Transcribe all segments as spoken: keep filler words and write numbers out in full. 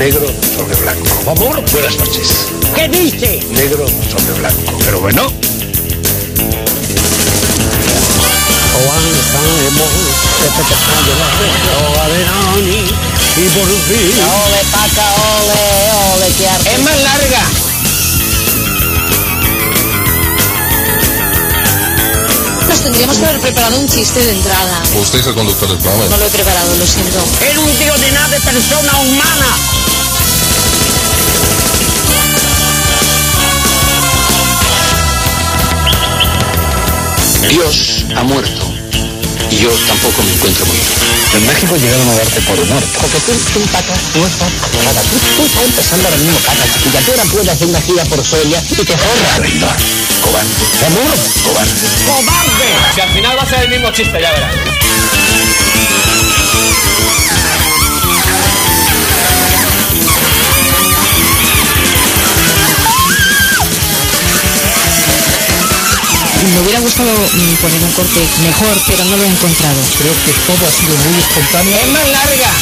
negro sobre blanco. Por favor, Buenas noches. ¿qué dice? Negro sobre blanco. Pero bueno. Y por fin. Ole, paca, ole, ole, qué arte. Es más larga. Nos tendríamos que haber preparado un chiste de entrada. Usted es el conductor del programa. No lo he preparado, lo siento. Es un tío de nada de persona humana. Dios ha muerto. Y yo tampoco me encuentro muy bien. En México llegaron a darte por muerto. Porque tú, tú, paca, no estás nada. Tú, tú estás empezando ahora mismo, paca, chiquilla. Tú ahora puedes hacer una gira por Soria y te forras. Traidor. Cobarde. Amor. Cobarde. ¡Cobarde! Que al final va a ser el mismo chiste, ya verás. Me hubiera gustado mm, poner un corte mejor, pero no lo he encontrado. Creo que todo ha sido muy espontáneo. Es más larga.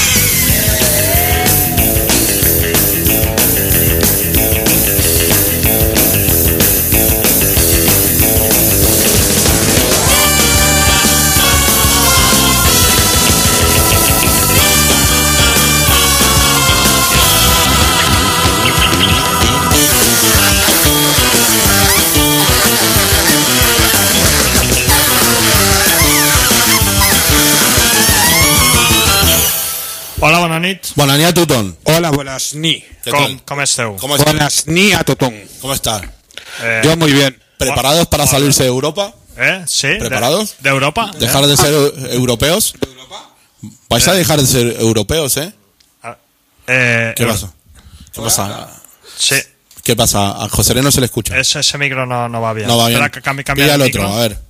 Hola, bona nit. Bona nit a tothom. Hola, buenas ni. ¿Qué Com, tal? com esteu? ¿Cómo, está? Buenas ni a Totón. ¿Cómo está? Eh, Yo muy bien. ¿Preparados para Hola. salirse de Europa? eh, sí? de- ¿Preparados? ¿De, Europa? ¿Dejar eh? de ser eu- europeos? ¿Vais a dejar de ser europeos, eh? Ah, eh, ¿Qué eh, pasa? ¿Qué pasa? Sí, ¿Qué pasa? A José no se le escucha. ese, ese micro no, no va bien. No va bien. Espera, que cambie- cambia Pilla el al micro. otro, a ver.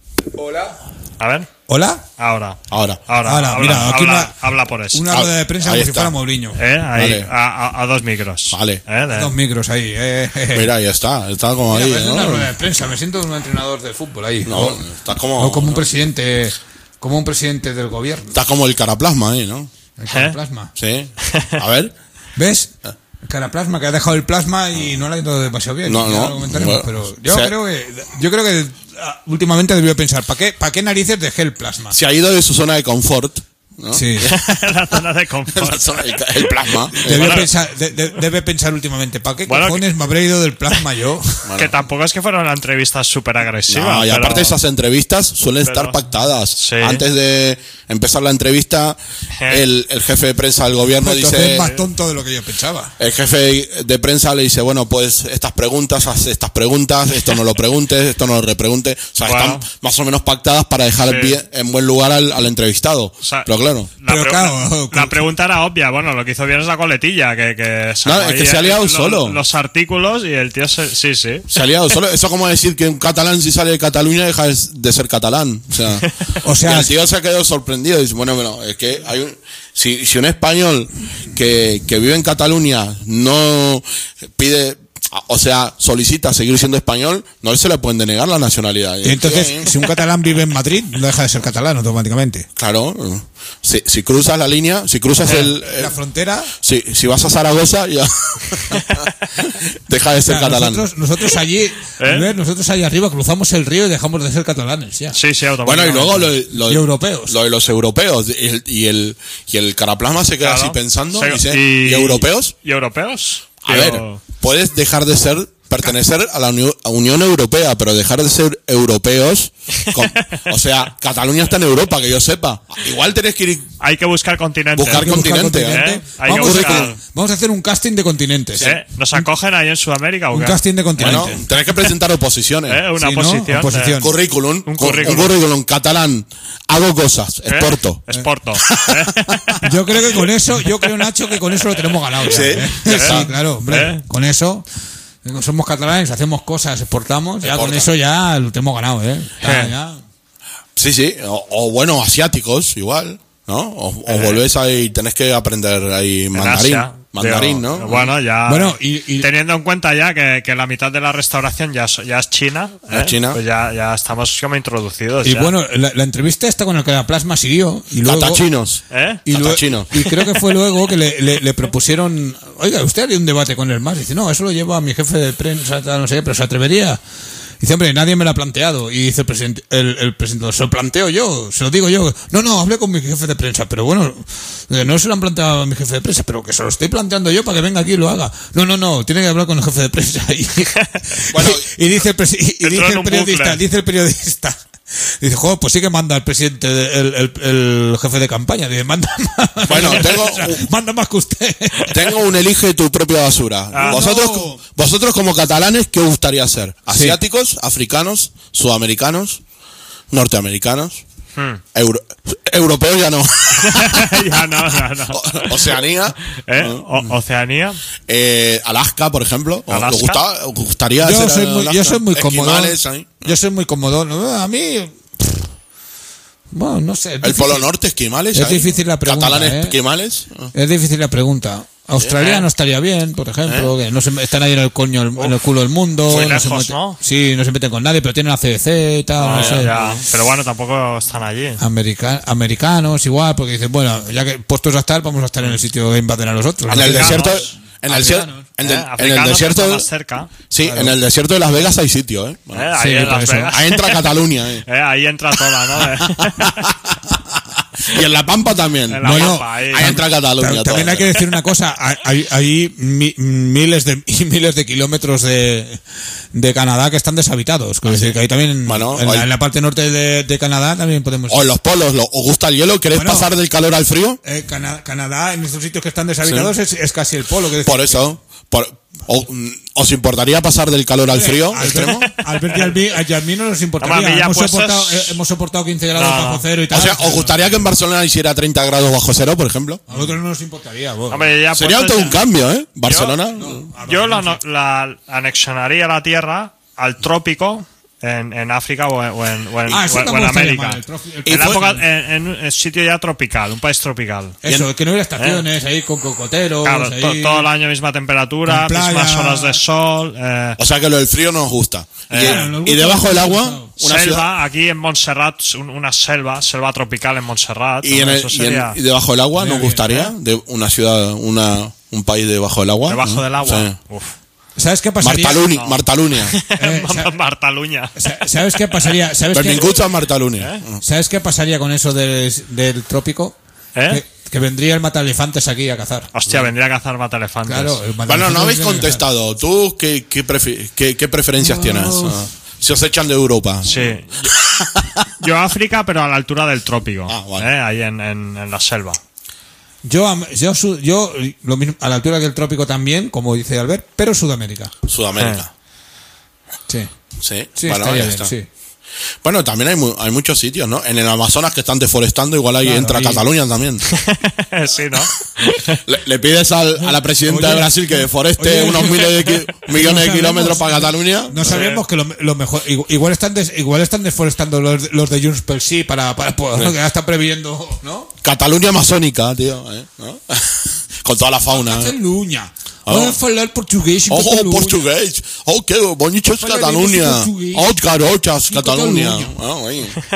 A ver, Hola. ahora. Ahora. Ahora, Ahora, habla, mira, aquí habla, una- habla por eso. Una Ah, rueda de prensa ahí como si está. fuera Mourinho. Eh, ahí, Vale. a, a- a dos micros. Vale. Eh, de- Dos micros ahí. Eh, eh. Mira, ya está. Está como Mira, ahí, parece ¿no? una rueda de prensa. Me siento un entrenador de fútbol ahí. No, está como... No como un presidente, como un presidente del gobierno. Está como el caraplasma ahí, ¿no? El caraplasma. Sí. A ver. ¿Ves? El caraplasma que ha dejado el plasma y no le ha ido demasiado bien. No, Ya no. lo comentaremos, Bueno, pero yo o sea- creo que yo creo que ah, últimamente debió pensar, ¿para qué, ¿para qué narices dejé el plasma? Se ha ido de su zona de confort, ¿no? Sí. la zona de La confort. zona de- el plasma. Debió Bueno. pensar, de- de- debe pensar últimamente, ¿para qué Bueno, cojones me habré ido del plasma yo? Que tampoco es que fuera una entrevista súper agresiva. No, y pero- aparte esas entrevistas suelen pero- estar pactadas. Sí. Antes de empezar la entrevista, Eh. el, el jefe de prensa del gobierno Entonces dice... es más tonto de lo que yo pensaba. El jefe de prensa le dice, bueno, pues estas preguntas, haz estas preguntas, esto no lo preguntes, esto no lo repreguntes. O sea, Bueno. están más o menos pactadas para dejar Sí. bien- en buen lugar al, al entrevistado. O sea, Pero claro, La, Pero pre- claro, la, la pregunta era obvia. Bueno, lo que hizo bien es la coletilla. Que, que sacó No, es que ahí se ha liado lo- solo. Los artículos y el tío se, sí, sí. se ha liado solo. Eso como decir que un catalán si sale de Cataluña deja de de ser catalán. O sea, O sea, y el tío se ha quedado sorprendido. Dice, bueno, bueno, es que hay un... Si, si un español que, que vive en Cataluña no pide... O sea, solicita seguir siendo español, no se le pueden denegar la nacionalidad. Y entonces, Sí, si un catalán vive en Madrid, no deja de ser catalán automáticamente. claro, si, si cruzas la línea, si cruzas el, el- La frontera. si, si vas a Zaragoza, ya deja de O ser sea, catalán. nosotros, nosotros allí, Albert, nosotros allí arriba cruzamos el río y dejamos de ser catalanes ya. Sí, sí, Bueno, y automáticamente. luego lo, lo- Y europeos. lo de los europeos y el, y el, y el caraplasma se queda Claro. así pensando. Se- Dice, ¿y, europeos? ¿Y europeos? A Tío, ver, puedes dejar de ser, pertenecer a la Uni- a Unión Europea, pero dejar de ser europeos. con- o sea, Cataluña está en Europa, que yo sepa. Igual tenés que ir. Hay que buscar continentes. Buscar Hay que buscar continente, continente. ¿eh? Hay que Vamos, buscar. a, vamos a hacer un casting de continentes. ¿Eh? ¿Nos acogen ahí en Sudamérica o Un qué? casting de Bueno, continentes. tenés que presentar oposiciones. ¿Eh? Una Sí, ¿no? posición. Oposición. eh. Currículum, Un cu- currículum. un currículum catalán. Hago cosas, ¿Eh? exporto. Exporto. ¿eh? Yo creo que con eso, yo creo, Nacho, que con eso lo tenemos ganado. ya, Sí, ¿eh? ya Sí, está. claro, hombre. ¿Eh? Con eso, somos catalanes, hacemos cosas, exportamos, ya con Exporta. eso ya lo tenemos ganado, ¿eh? Ya, ¿Eh? ya. Sí, sí. O, o bueno, asiáticos, igual. ¿No? O, o Eh. volvés ahí, tenés que aprender ahí En mandarín. Asia. Mandarín, Digo, ¿no? Bueno, ya. Bueno, y- y- teniendo en cuenta ya que, que la mitad de la restauración ya, es- ya es China. Ya es ¿eh? China. Pues ya, ya estamos como introducidos. Y ya. bueno, la, la entrevista esta con el Caraplasma siguió y luego... Catachinos. ¿Eh? Y, luego- Catachino. y creo que fue luego que le, le- le propusieron oiga, usted haría un debate con el M A S. Dice, no, eso lo llevo a mi jefe de prensa, tal, no sé qué, pero ¿se atrevería? Dice, hombre, nadie me lo ha planteado. Y dice el presidente, el, el presidente, se lo planteo yo, se lo digo yo. No, no, hablé con mi jefe de prensa, pero bueno, no se lo han planteado a mi jefe de prensa, pero que se lo estoy planteando yo para que venga aquí y lo haga. No, no, no, tiene que hablar con el jefe de prensa. Y, bueno, y, y dice el, presi- y dice el periodista, bucle. dice el periodista, dice, joder, pues sí que manda el presidente, el, el, el jefe de campaña. Dice, manda más. Bueno, tengo, manda más que usted. Tengo un elige tu propia basura. Ah, vosotros, no. vosotros como catalanes, ¿qué os gustaría ser? ¿Asiáticos, sí. africanos, sudamericanos, norteamericanos? Hmm. Euro, europeos ya no. ya no, no, no. O, Oceanía. ¿Eh? O, Oceanía. Eh, Alaska, por ejemplo. ¿Alaska? ¿Os, gusta, os gustaría yo ser soy muy, Alaska? Yo soy muy cómodo. ¿eh? Yo soy muy cómodo. A mí... Bueno, no sé. El difícil. Polo Norte, esquimales. Es ¿hay? difícil la pregunta. Catalanes, ¿eh? esquimales. Es difícil la pregunta. Australia ¿Eh? no estaría bien, por ejemplo, ¿Eh? que no se están ahí en el coño, Uf, en el culo del mundo. Muy no lejos, se meten, ¿no? Sí, no se meten con nadie, pero tienen la C D C y tal, no, no ya, sé. Ya. Pero bueno, tampoco están allí. America- americanos, igual, porque dicen, bueno, ya que puestos a estar, vamos a estar en el sitio que invaden a los otros. En el desierto... En el, cier- en, el, eh, en el desierto más cerca. Sí, claro. en el desierto de Las Vegas hay sitio, ¿eh? Bueno, eh ahí, sí, en Las Vegas. ahí entra Cataluña, ¿eh? eh ahí entra toda, ¿no? Y en La Pampa también. En la bueno, Pampa, ahí. ahí entra Cataluña. También todo, hay que decir una cosa, hay, hay mi, miles de miles de kilómetros de, de Canadá que están deshabitados. Es decir, que ahí también, bueno, en, hoy, la, en la parte norte de, de Canadá también podemos... O en los polos, lo, ¿os gusta el hielo? ¿Queréis bueno, pasar del calor al frío? Eh, Cana- Canadá, en estos sitios que están deshabitados, sí. es, es casi el polo. Que Por eso... Por, o, ¿Os importaría pasar del calor al frío Albert, extremo? Albert y Albi, a Yasmín no nos importaría. No, hemos, pues soportado, es... eh, hemos soportado quince grados no, bajo cero y tal. O sea, ¿os gustaría que en Barcelona hiciera treinta grados bajo cero, por ejemplo? A nosotros no nos importaría. Bueno. Hombre, ya Sería todo ya... un cambio, ¿eh? Barcelona. Yo, no, yo la, no, la anexionaría la Tierra al trópico. En, en África o en, o en, o en, ah, o en América. El trofi, el en, la época, en, en un sitio ya tropical, un país tropical. Eso, en, que no hubiera estaciones, eh. ahí con cocoteros. Claro, ahí, to, todo el año misma temperatura, mismas horas de sol. Eh. O sea que lo del frío nos gusta. Eh, y, bueno, y debajo del agua, una selva, ciudad. Aquí en Montserrat, una selva, selva tropical en Montserrat. Y, en el, y, sería... en, y debajo del agua, ¿nos gustaría? ¿Eh? De una ciudad, una, un país debajo del agua. Debajo ¿no? del agua. Sí. Uf. ¿Sabes qué pasaría? Martaluni, no. Martalunia. Eh, Martaluña. ¿Sabes qué pasaría? ¿Sabes qué? Martalunia. ¿Eh? ¿Sabes qué pasaría con eso del, del trópico? ¿Eh? Que, que vendría el mataelefantes aquí a cazar. Hostia, vendría a cazar mataelefantes. Claro, bueno, no habéis contestado. ¿Tú qué, qué, prefi- qué, qué preferencias no. tienes? Uh, si os echan de Europa. Sí. Yo África, pero a la altura del trópico. Ah, vale. ¿eh? Ahí en, en, en la selva. Yo, yo, yo lo mismo, a la altura del trópico también, como dice Albert, pero Sudamérica. Sudamérica. Sí. Sí, sí bueno, estaría bien, sí. Bueno, también hay, mu- hay muchos sitios, ¿no? En el Amazonas que están deforestando, igual ahí claro, entra y... Cataluña también. Sí, ¿no? Le, le pides al, a la presidenta oye, de Brasil que deforeste oye, unos miles de ki- millones no de kilómetros para Cataluña. No sabemos que lo, lo mejor... Igual están des, igual están deforestando los, los de Junts pel Sí para... para, para sí. Que ya están previendo, ¿no? Cataluña amazónica, tío. ¿eh? ¿No? Con toda la fauna. Cataluña. Oh. Voy a hablar portugués y oh, oh, portugués. Oh, qué bonito es Cataluña. Oh, garochas, Cataluña. Oh,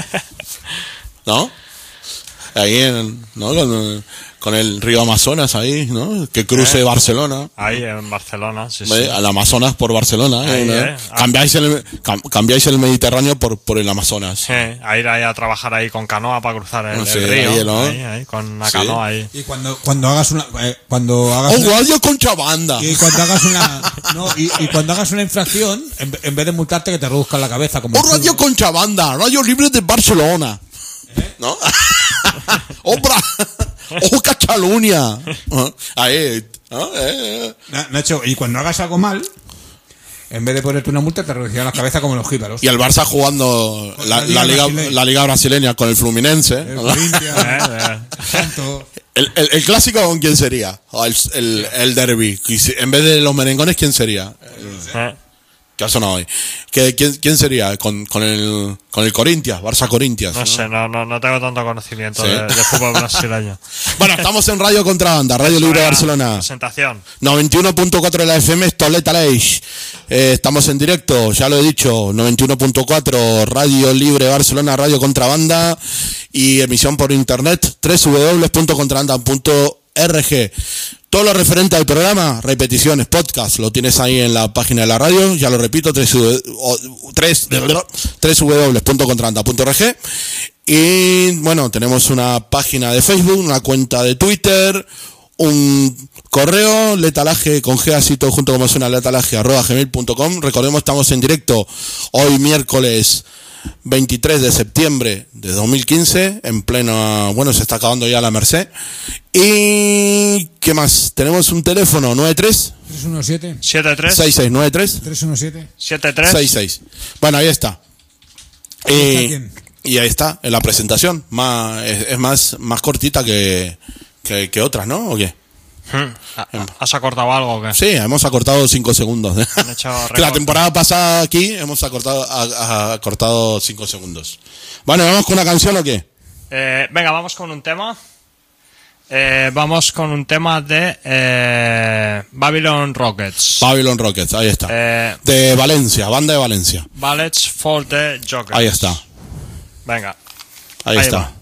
¿no? Ahí en, ¿no? Con, con el río Amazonas ahí, ¿no? Que cruce eh, Barcelona. Ahí en Barcelona, sí, sí. Al Amazonas por Barcelona. Ahí, ¿no? eh. Cambiáis, el, cam, cambiáis el Mediterráneo por, por el Amazonas. Sí, a ir ahí a trabajar ahí con canoa para cruzar el, sí, el río. Ahí, ¿no? ahí, ahí, con una sí. canoa ahí. Y cuando, cuando hagas una... Eh, cuando hagas ¡Oh, una, radio contrabanda! Y cuando hagas una... No, y, y cuando hagas una infracción, en, en vez de multarte, que te reduzcan la cabeza. Como ¡Oh, radio contrabanda! Radio libre de Barcelona. ¿Eh? ¿No? ¡Oh, bra- ¡Oh, Cataluña! Ahí, ¿no? Eh, eh. Nacho, y cuando hagas algo mal, en vez de ponerte una multa, te reducirán la cabeza como los jíbaros. Y el Barça jugando la, la, la, liga, la liga brasileña con el Fluminense. El Corinthians, el, el, el clásico, ¿con quién sería? El, el, el derbi. En vez de los merengones, ¿quién sería? El, ¿Qué ha sonado hoy? ¿Qué, quién, ¿Quién sería? ¿Con, con el con el Corinthians? Barça Corinthians. No, ¿no? sé, no, no, no tengo tanto conocimiento ¿sí? de, de fútbol brasileño. Bueno, estamos en Radio Contrabanda, Radio Libre de Barcelona. Presentación. noventa y uno punto cuatro de la F M, Toleta Leix. Eh, estamos en directo, ya lo he dicho, noventa y uno punto cuatro, Radio Libre de Barcelona, Radio Contrabanda y emisión por internet, doble u doble u doble u punto contrabanda punto R G. Todo lo referente al programa, repeticiones, podcast, lo tienes ahí en la página de la radio, ya lo repito, tres w punto contrabanda punto org. Y bueno, tenemos una página de Facebook, una cuenta de Twitter, un correo, letalaje con G así todo junto como suena, letalaje arroba gmail punto com. Recordemos, estamos en directo hoy miércoles veintitrés de septiembre de dos mil quince, en pleno, bueno, se está acabando ya la Merced. Y ¿qué más? Tenemos un teléfono nueve tres tres uno siete siete tres seis seis nueve tres tres uno siete siete tres seis seis. Bueno, ahí está. ¿Ahí está Y, quién? y ahí está, en la presentación. Más, es, es más, más cortita que, que, que otras, ¿no? ¿O qué? Hmm. ¿Has acortado algo o qué? Sí, hemos acortado cinco segundos. Han hecho Que la recorte. temporada pasada aquí hemos acortado, a- a- acortado cinco segundos. Bueno, ¿vamos con una canción o qué? Eh, venga, vamos con un tema. Eh, vamos con un tema de eh, Babylon Rockets. Babylon Rockets, ahí está. Eh, De Valencia, banda de Valencia. Ballets for the Jokers. Ahí está, Venga. ahí, Ahí está. va.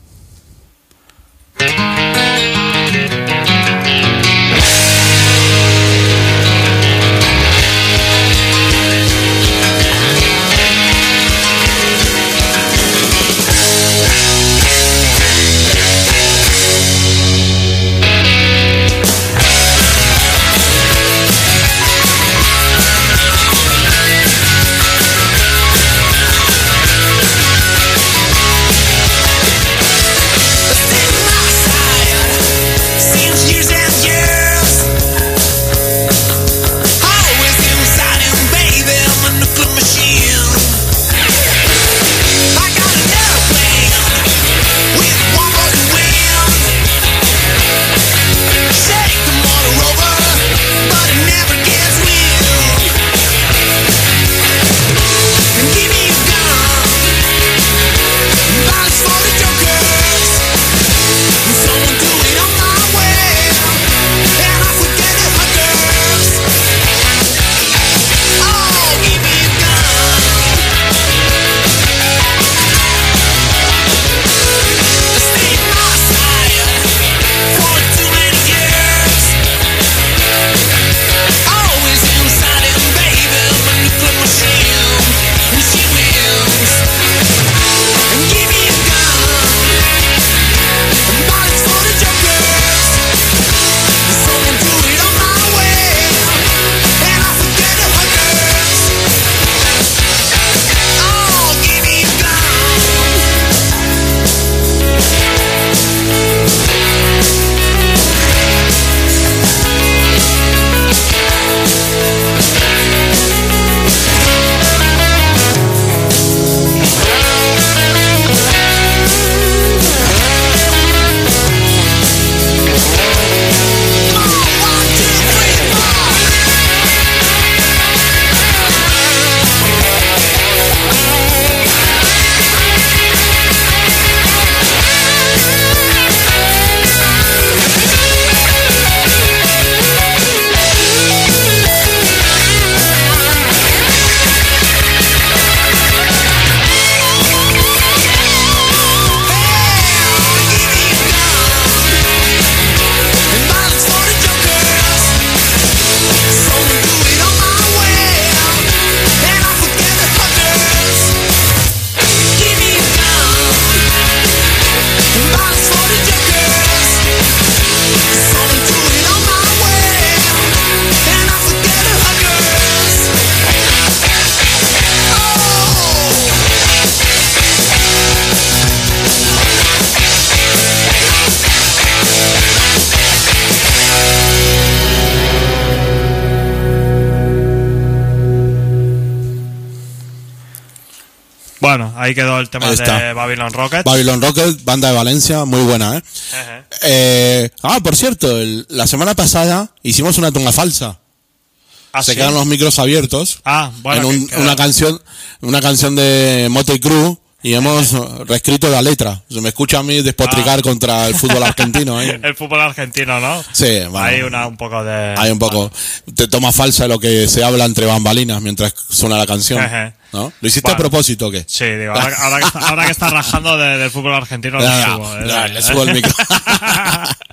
Bueno, ahí quedó el tema Ahí está. de Babylon Rockets. Babylon Rockets, banda de Valencia, muy buena, ¿eh? Ejé. eh ah, por cierto, el- la semana pasada hicimos una tunga falsa. ¿Ah, Se sí? quedaron los micros abiertos. Ah, bueno, en un- que- que- una canción, una canción de Motley Crue. Y hemos reescrito la letra. Se me escucha a mí despotricar Ah. contra el fútbol argentino. ¿eh? El fútbol argentino, ¿no? Sí, bueno. Hay una, un poco de... Hay un poco. Te toma falsa lo que se habla entre bambalinas mientras suena la canción. Ejé. ¿No? ¿Lo hiciste Bueno. a propósito o qué? Sí, digo, ahora, ahora que, está, ahora que está rajando de- del fútbol argentino, lo Ya, subo. ya, ¿eh? le subo el micro.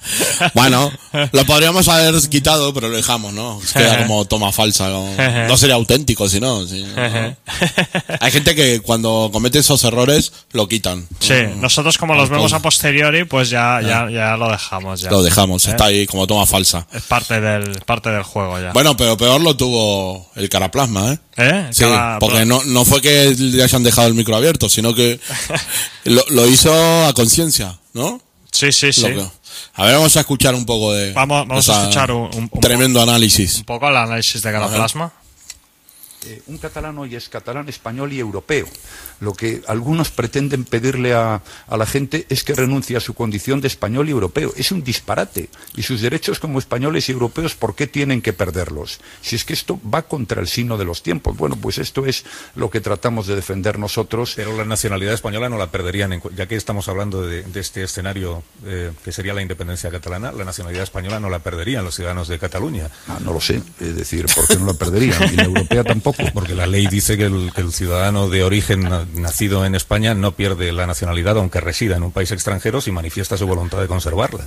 Bueno, lo podríamos haber quitado, pero lo dejamos, ¿no? Queda como toma falsa. No, no sería auténtico, si no. Si no. Hay gente que cuando comete esos errores lo quitan. Sí, nosotros como los vemos a posteriori, pues ya, ya, ya lo dejamos. Ya. Lo dejamos, ¿Eh? está ahí como toma falsa. Es parte del, parte del juego ya. Bueno, pero peor lo tuvo el Caraplasma, ¿eh? ¿Eh? Sí, Cara- porque no, no fue que le hayan dejado el micro abierto, sino que lo, lo hizo a conciencia, ¿no? Sí, sí, sí. Lo que- a ver, vamos a escuchar un poco de Vamos, vamos esa a escuchar un, un, un tremendo análisis. un poco el análisis de Caraplasma. Eh, un catalán hoy es catalán, español y europeo. Lo que algunos pretenden pedirle a, a la gente es que renuncie a su condición de español y europeo. Es un disparate. Y sus derechos como españoles y europeos, ¿por qué tienen que perderlos? Si es que esto va contra el signo de los tiempos. Bueno, pues esto es lo que tratamos de defender nosotros. Pero la nacionalidad española no la perderían, en cu- ya que estamos hablando de, de este escenario eh, que sería la independencia catalana, la nacionalidad española no la perderían los ciudadanos de Cataluña. Ah, no lo sé. Es decir, ¿por qué no la perderían? Y la europea tampoco. Porque la ley dice que el, que el ciudadano de origen na- nacido en España no pierde la nacionalidad aunque resida en un país extranjero si manifiesta su voluntad de conservarla.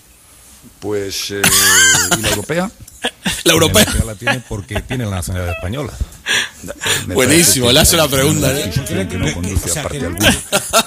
Pues, eh, ¿y la europea? La europea. La europea la tiene porque tiene la nacionalidad española. Me Buenísimo, parece le que- hace la pregunta, ¿eh? que que no conduce O sea, a parte que- alguna.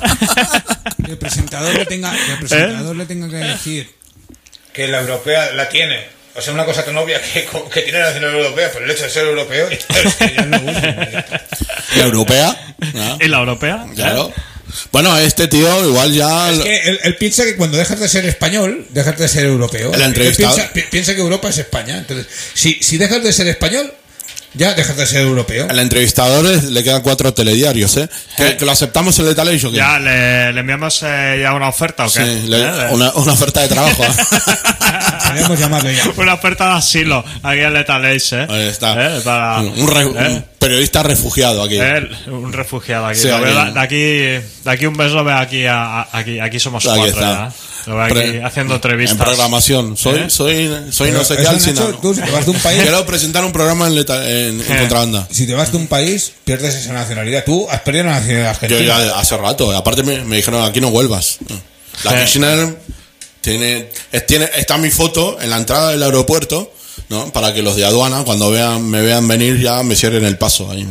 Que el presentador le tenga, que el presentador le tenga que decir Que la europea la tiene. O sea, una cosa tan obvia que, que tiene la nacionalidad europea por el hecho de ser europeo. Ya es lo último. La europea. ¿no? ¿Y la europea? Claro. Bueno, este tío igual ya... Es que él, él piensa que cuando dejas de ser español, dejas de ser europeo. El Él entrevistado- piensa, pi- piensa que Europa es España. Entonces, si, si dejas de ser español, ya dejas de ser europeo. Al entrevistador le quedan cuatro telediarios, ¿eh? ¿Que, que lo aceptamos en el Talent o qué? ¿Ya le, le enviamos eh, ya una oferta o qué? Sí, le- ¿Eh? una, una oferta de trabajo. Podríamos llamarlo ya. Una oferta de asilo aquí en Letaleix, ¿eh? Ahí está. ¿Eh? Para, un, re- ¿eh? un periodista refugiado aquí. Eh, un refugiado aquí. Sí, Lo veo aquí. de, aquí de aquí un mes lo veo aquí, a- a- aquí, aquí somos Aquí cuatro está. ya. Lo veo aquí Pre- haciendo entrevistas. En programación. Soy, ¿Eh? soy, soy Pero no sé qué eso, al Nacho, Sinano. tú si te vas de un país, Quiero presentar un programa en, leta- en, en Eh. contrabanda. si te vas de un país, pierdes esa nacionalidad. Tú has perdido la nacionalidad Yo argentina. ya hace rato. Aparte me, me dijeron, aquí no vuelvas. La Eh. Kirchner tiene, es- tiene, está mi foto en la entrada del aeropuerto, ¿no? Para que los de aduana, cuando vean, me vean venir, ya me cierren el paso ahí.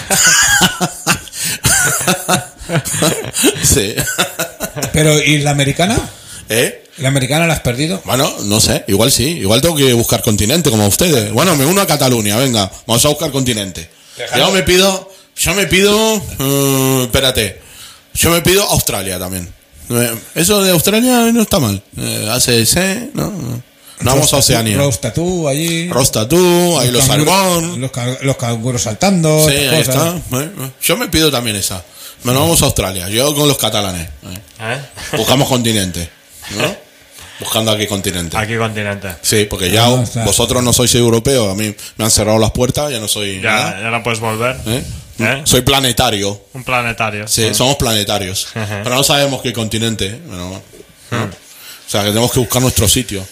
Sí. Pero, ¿y la americana? ¿Eh? ¿La americana la has perdido? Bueno, no sé, igual sí. Igual tengo que buscar continente como ustedes. Bueno, me uno a Cataluña, venga, vamos a buscar continente. Yo me pido, yo me pido, eh, espérate, yo me pido Australia también. Eh, Eso de Australia no está mal. Eh, hace C, ¿no? No vamos a Oceanía. Rostatú allí. Rostatú, ahí los canguros- salmón. Los, ca- los canguros saltando. Sí, estas ahí cosas. está. Eh, eh. Yo me pido también esa. Bueno, vamos a Australia. Yo con los catalanes. eh. ¿Eh? Buscamos continente, ¿no? Buscando aquí continente. Aquí continente. Sí, porque ya Ah, está. vosotros no sois europeos. A mí me han cerrado las puertas, ya no soy Ya, nada. ya no puedes volver. ¿Eh? ¿Eh? Soy planetario. Un planetario. Sí, Ah. somos planetarios. Ajá. Pero no sabemos qué continente. ¿eh? Bueno, ¿no? O sea, que tenemos que buscar nuestro sitio.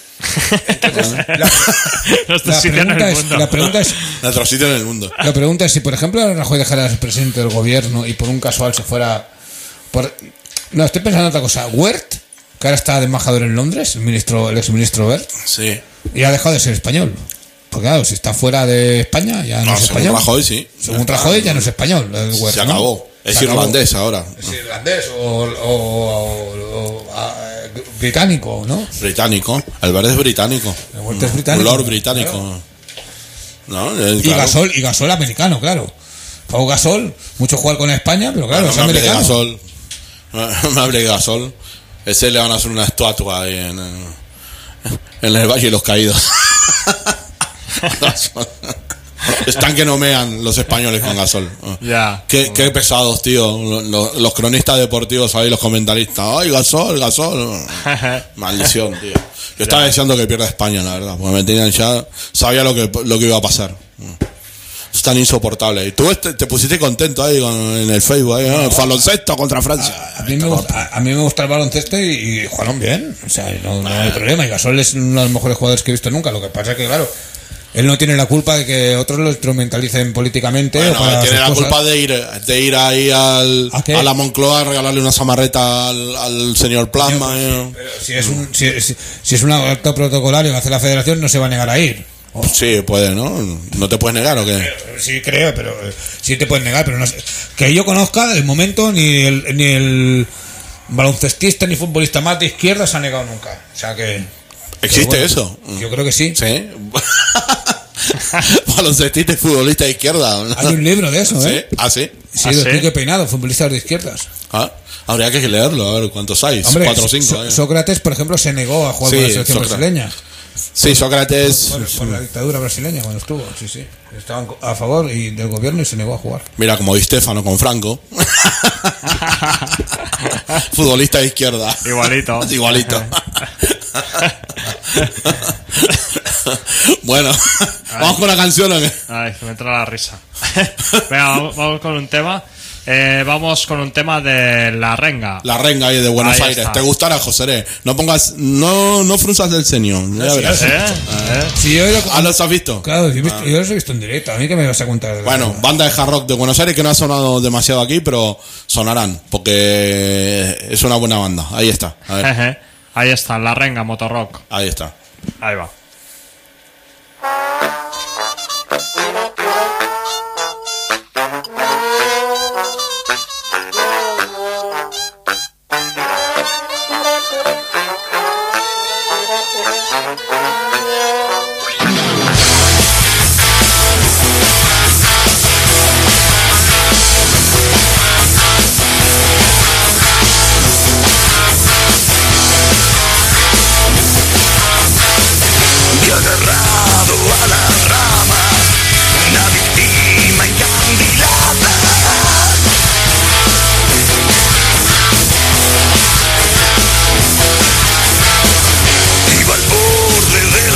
Nuestro La sitio en pregunta, el es, mundo. la, pregunta es, Nuestro sitio en el mundo. la pregunta es si, por ejemplo, Rajoy dejara de ser presidente del gobierno y por un casual se fuera... Por... No, estoy pensando en otra cosa. Wert, que ahora está de embajador en Londres, el ministro, el exministro Wert, Sí. y ha dejado de ser español. Porque claro, si está fuera de España, ya no, No, es según español. Rajoy, sí. Según Rajoy, ya no es español. el Wert, Se ¿no? acabó. Es Se acabó. irlandés ahora. Es irlandés o, o- o- o- a- británico, ¿no? Británico. El verde es británico. El Wert es británico. Un lord británico. ¿No? El- Y claro. Gasol, y Gasol americano, claro. Pau Gasol, mucho jugar con España, pero claro, No es me hable de americano. Gasol. No me hable de Gasol. Ese le van a hacer una estatua ahí en, eh, en el Valle de los Caídos. Gasol. Están que no mean los españoles con Gasol. Ya. Qué, qué pesados, tío. Los, los- los cronistas deportivos ahí, los comentaristas. ¡Ay, Gasol, Gasol! Maldición, tío. Yo estaba deseando que pierda España, la verdad. Porque me tenían ya. Sabía lo que, lo que iba a pasar. Es tan insoportable. Y tú te, te pusiste contento ahí con, en el Facebook. Ahí, ¿no? Baloncesto contra Francia. A mí, me gusta, a, a mí me gusta el baloncesto y, y jugaron bien. O sea, no, no hay problema. Y Gasol es uno de los mejores jugadores que he visto nunca. Lo que pasa es que, claro, él no tiene la culpa de que otros lo instrumentalicen políticamente. Bueno, o para tiene sus la cosas. culpa de ir de ir ahí al, ¿A qué? a la Moncloa a regalarle una samarreta al, al señor Plasma. eh. Pero si es un si, si, si es un acto protocolario que hace la Federación, no se va a negar a ir. Oh. Sí, puede, ¿no? ¿No te puedes negar o qué? Sí, creo, pero eh, sí te pueden negar, pero no sé. Que yo conozca, de momento, ni el, ni el baloncestista ni futbolista más de izquierda se ha negado nunca. O sea que. ¿Existe bueno, eso? Yo creo que sí. Sí. Baloncestista y futbolista de izquierda. Hay un libro de eso, ¿Sí? ¿eh? Ah, sí. Sí, ¿Ah, de sí? Quique Peinado, futbolistas de izquierdas. Ah, habría que leerlo, a ver cuántos hay. Hombre, Cuatro o cinco. So- eh. Sócrates, por ejemplo, se negó a jugar Sí, con la selección Sócrates. brasileña. Sí, Sócrates. Por, por la dictadura brasileña cuando estuvo, sí, sí. Estaban a favor y del gobierno y se negó a jugar. Mira, como Di Stéfano con Franco. Futbolista de izquierda. Igualito. Igualito. Bueno, vamos con la canción o qué? Ay, me entra la risa. Venga, vamos, vamos con un tema. Eh, vamos con un tema de La Renga. La renga ahí de Buenos Ahí Aires. está. ¿Te gustará, José? No pongas, no, no frunzas del ceño. Ya verás. ¿Eh? ¿Eh? Sí, yo lo- Ah, ¿los has visto? Claro, yo, he visto- yo los he visto en directo. A mí que me vas a contar. de la Bueno, Renga? banda de hard rock de Buenos Aires que no ha sonado demasiado aquí, pero sonarán, porque es una buena banda. Ahí está. A ver, Jeje. Ahí está, La Renga, Motorrock. ahí está. Ahí va. Y agarrado a las ramas, una víctima encandilada. Iba al borde de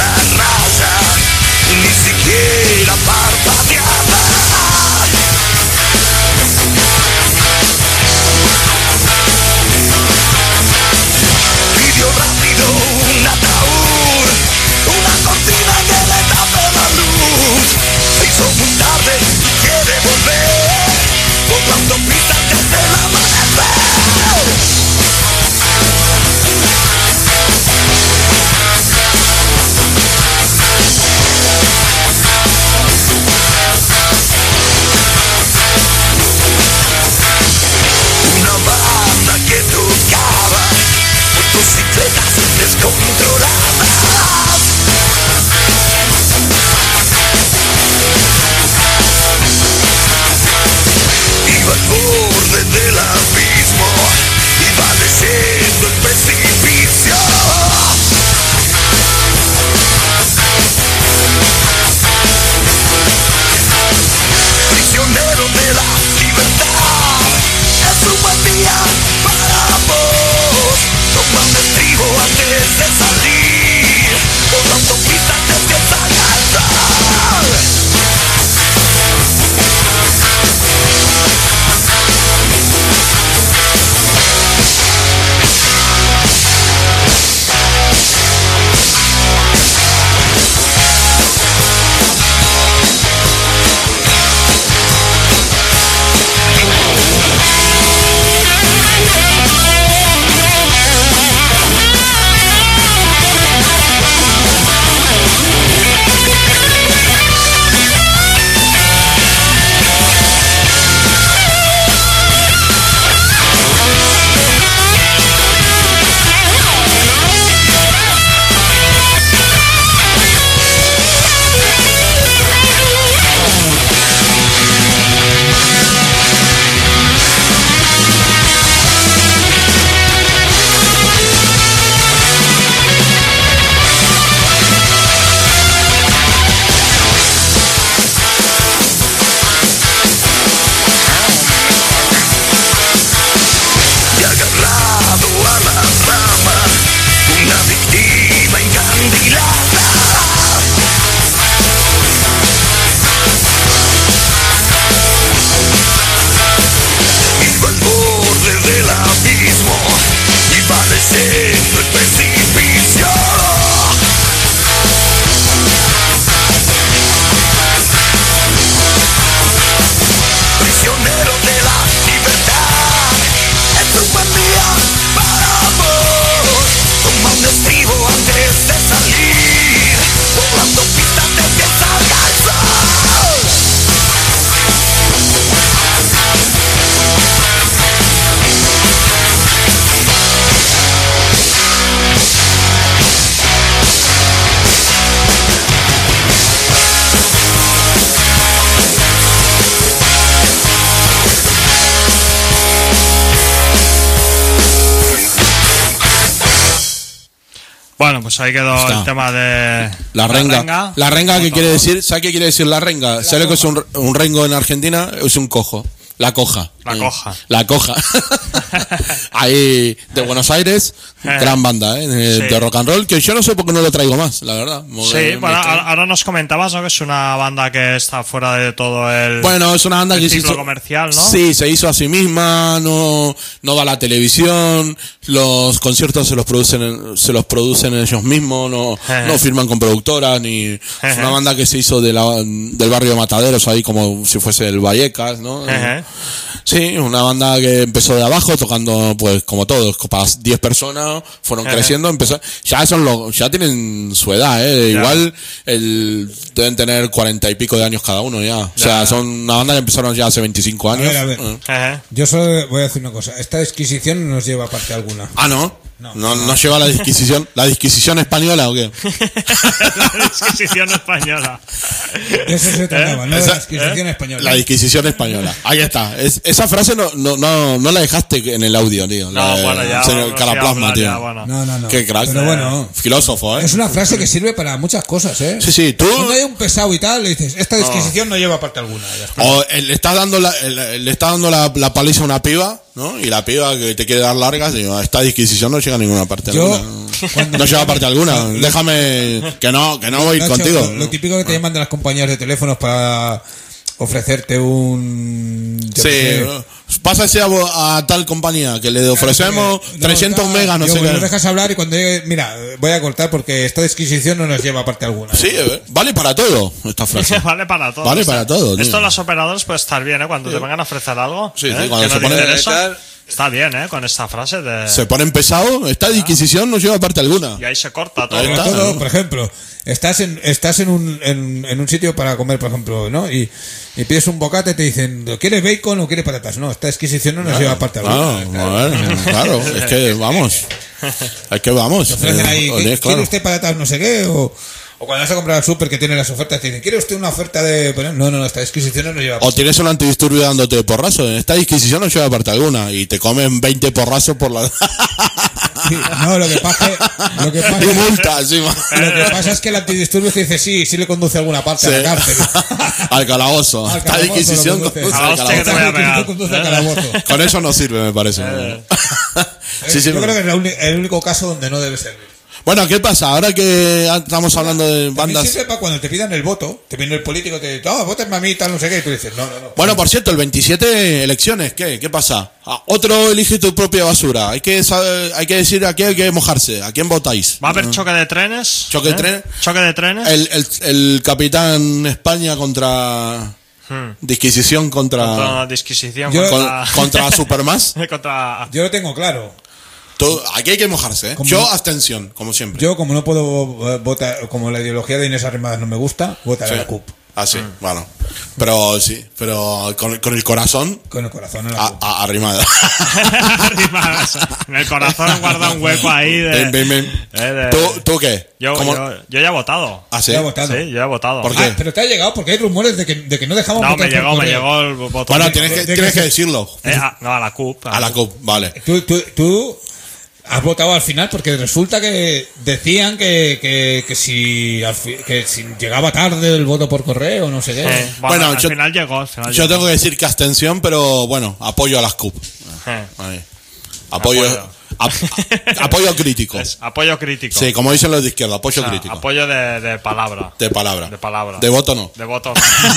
Bueno, pues ahí quedó Está. el tema de La renga. La renga, ¿qué quiere decir? ¿Sabes qué quiere decir la renga? ¿Sabes lo que es un, un rengo en Argentina? Es un cojo. La coja. La Eh, coja. La coja. Ahí, de Buenos Aires, gran banda, ¿eh? De, Sí. de rock and roll, que yo no sé por qué no lo traigo más, la verdad. Sí, Me- bueno, me está- ahora ahora nos comentabas, ¿no? Que es una banda que está fuera de todo el, Bueno, es una banda el que se ciclo hizo comercial, ¿no? Sí, se hizo a sí misma, no, no va a la televisión, los conciertos se los producen, se los producen ellos mismos, no, Ajá. no firman con productoras, ni, es Ajá. una banda que se hizo de la, del barrio de Mataderos, ahí como si fuese el Vallecas, ¿no? Ajá. Sí, una banda que empezó de abajo, tocando, pues, como todos, para diez personas, fueron Ajá. creciendo, empezó, ya son los, ya tienen su edad, eh, Ya. igual, el, deben tener cuarenta y pico de años cada uno ya, o sea, Ya. son una banda que empezaron ya hace veinticinco A años. ver, a ver. Eh. Ajá. Yo solo voy a decir una cosa. Esta disquisición no nos lleva a parte alguna. Ah, ¿no? No. No, no lleva la disquisición, la disquisición española o qué? La disquisición española. De eso se trataba, ¿no? De Esa- la disquisición española. La disquisición española. Ahí está. Es- esa frase no, no, no, no la dejaste en el audio, tío. No, La de- bueno, ya. señor vamos a Caraplasma, hablar tío. ya, bueno. No, no, no. Qué crack. Pero bueno, Filósofo, ¿eh? es una frase que sirve para muchas cosas, ¿eh? Sí, sí, tú- Cuando hay un pesado y tal, le dices, esta disquisición no lleva a parte alguna. Ya está. O eh, le está dando la, el- le está dando la, la paliza a una piba, ¿no? Y la piba que te quiere dar largas, digo, esta disquisición no llega a ninguna parte Yo, alguna. cuando No me llega a llaman- parte alguna. lo- Déjame, que no, que no voy Nacho, contigo. Lo, lo típico que te llaman de las compañías de teléfonos para ofrecerte un... yo Sí, qué sé. ¿no? Pásase a, vo- a tal compañía que le ofrecemos No, trescientos está- megas, no digo, sé me qué. lo dejas hablar y cuando llegue, mira, voy a cortar porque esta disquisición no nos lleva a parte alguna. Sí, eh, vale para todo esta frase. Vale para todo. Vale O sea, para todo, tío. Esto en los operadores puede estar bien, ¿eh? Cuando te vengan a ofrecer algo. Sí, sí, ¿eh? cuando que se no te ponen- interesa, está bien, ¿eh? Con esta frase de... Se ponen pesado, esta disquisición no lleva a parte alguna. Y ahí se corta todo. Ahí Sobre está. todo, por ejemplo, estás en estás en un, en, en un sitio para comer, por ejemplo, ¿no? Y, y pides un bocate y te dicen, ¿quieres bacon o quieres patatas? No, esta disquisición no nos lleva a parte alguna. Claro, a ver, claro, es que vamos. Es que vamos. Te ofrecen Eh, ahí, olé, ¿quiere claro. usted patatas no sé qué? O, o cuando vas a comprar al súper que tiene las ofertas, te dicen, ¿quiere usted una oferta de...? No, no, no, esta disquisición no nos lleva a O tienes un antidisturbio dándote porrazo. En esta disquisición no lleva a parte alguna. Y te comen veinte porrazos por la. Sí, no, lo que pasa es que- lo que pasa, Y multa encima. lo que pasa es que el antidisturbio te dice, sí, sí le conduce a alguna parte Sí. a la cárcel. Al calabozo. Al Esta calabozo disquisición lo conduce. conduce A la al hostia que te voy a calabozo. pegar. Conduce al calabozo. Con eso no sirve, me parece. Sí, sí, Yo no. creo que es el uni- el único caso donde no debe servir. Bueno, ¿qué pasa? Ahora que estamos hablando de También bandas. sirve para cuando te pidan el voto, te viene el político y te dice, no, voten mamita, no sé qué, y tú dices, no, no, no. Bueno, por cierto, el veintisiete elecciones, ¿qué? ¿Qué pasa? Ah, otro elige tu propia basura. Hay que saber- hay que decir a quién hay que mojarse, a quién votáis. ¿Va a haber choque de trenes? ¿Choque de ¿Eh? trenes? ¿Choque de trenes? El, el, el capitán España contra Hmm. disquisición contra Contra la disquisición. Yo- con- contra... contra Supermas. contra... Yo lo tengo claro. Todo- aquí hay que mojarse, ¿eh? Como- Yo abstención, como siempre. Yo, como no puedo eh, votar, como la ideología de Inés Arrimadas no me gusta, votaré Sí. a la C U P. Ah, sí, bueno. Pero sí, pero con, con el corazón Con el corazón a la a- C U P. a- arrimada. Arrimadas. En el corazón guarda un hueco ahí de... Ven, ven, ven. eh, de- ¿Tú, ¿Tú qué? Yo, ¿Cómo? yo, yo ya he votado. ¿Ah, sí? Ya he votado. Sí, yo he votado. ¿Por qué? Ah, pero te ha llegado porque hay rumores de que, de que no dejamos No, votar me por llegó, me correo. llegó el botón. Bueno, tienes que, de que tienes que se- decirlo. Eh, a, no, a la C U P. A la C U P, vale. Tú, tú, tú has votado al final porque resulta que decían que, que, que, si, al fi- que si llegaba tarde el voto por correo, no sé qué. Eh, bueno, Bueno, al yo- final llegó. Al final Yo llegó. tengo que decir que abstención, pero bueno, apoyo a las C U P. Eh, Ahí. Apoyo, Apoyo. ap- apoyo crítico. es apoyo crítico. Sí, como dicen los de izquierda, apoyo O sea, crítico. apoyo de, de palabra. De palabra. De palabra. De voto no. De voto no.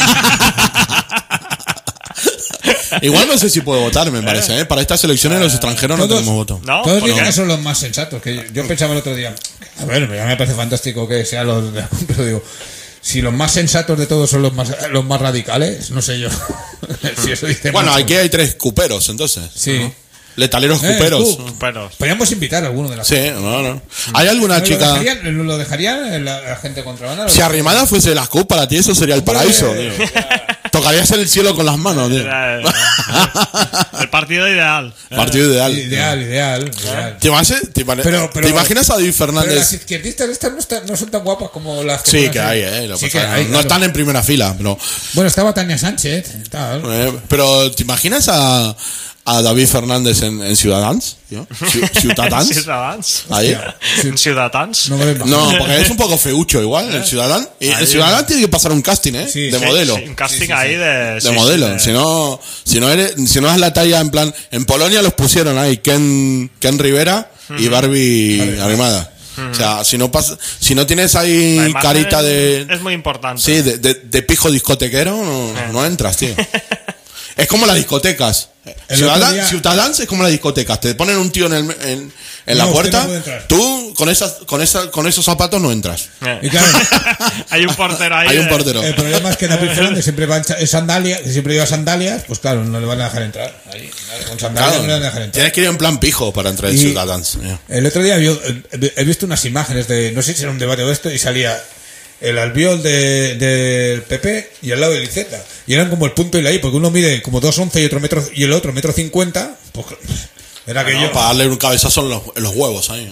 Igual no sé si puedo votar, me parece, ¿eh? Para estas elecciones los extranjeros no Todos- tenemos voto. ¿No? Todos ¿Por dicen qué? que son los más sensatos. Que yo, yo pensaba el otro día, a ver, ya me parece fantástico que sean los de la C U P, pero digo, si los más sensatos de todos son los más, los más radicales, no sé yo. Si eso dice Bueno, mucho. aquí hay tres cuperos, entonces. Sí. ¿no? Letaleros Eh, cuperos. Cup. Pero, Podríamos invitar a alguno de la C U P. Sí, no, no. ¿Hay alguna ¿Lo chica? dejarían, ¿Lo dejarían la, la gente contrabanda? Si Arrimada fuese de las C U P, para ti eso sería el paraíso, Eh, tío. Tocarías el cielo con las manos, tío. era el, el partido ideal. Partido ideal. Ideal, ideal. ideal. ¿Te, imaginas, te, ima- Pero- pero- ¿te imaginas a David Pero las Fernández? izquierdistas estas no, están- no son tan guapas como las que Sí, puedan que ser. hay, eh. Lo Sí pasa que que hay, no claro. están en primera fila, pero. Bueno, estaba Tania Sánchez. Tal. eh, pero ¿te imaginas a, a David Fernández en, en Ciudadans, ¿no? Ciudadans. Ciudadans. Ahí. Ciudadans. No, me No, porque es un poco feucho igual, el Ciudadán. Y el Ciudadán tiene que pasar un casting, ¿eh? Sí, de sí, modelo. Sí, un casting Sí, sí, sí. ahí de... De sí, modelo. sí, de- Si no, si no eres, si no es la talla en plan, en Polonia los pusieron ahí, Ken, Ken Rivera y Barbie Arrimada. O sea, si no pasa, si no tienes La ahí imagen carita de, Es muy importante. sí, de, de, de pijo discotequero, no, no entras, tío. Es como las discotecas. El Ciudadans, otro día- Ciudadans es como las discotecas. Te ponen un tío en, el, en, en la No, usted puerta. no puede entrar. Tú con esas, con esa, con esos zapatos no entras. Eh. Y claro, Hay un portero ahí. Hay un de- portero. el problema es que David Fernández siempre va en cha- en sandalias, que siempre lleva sandalias, pues claro, no le van a dejar entrar. Ahí, con sandalias Claro, no le van a dejar entrar. tienes que ir en plan pijo para entrar en Y- Ciudadans. ya. El otro día vio- eh, he visto unas imágenes de, no sé si era un debate o esto, y salía el albiol de- del P P y al lado del Iceta. Y eran como el punto y la I, porque uno mide como dos once y otro metro y el otro metro cincuenta. Pues era que No, yo. para darle un cabezazo en los, en los huevos ahí.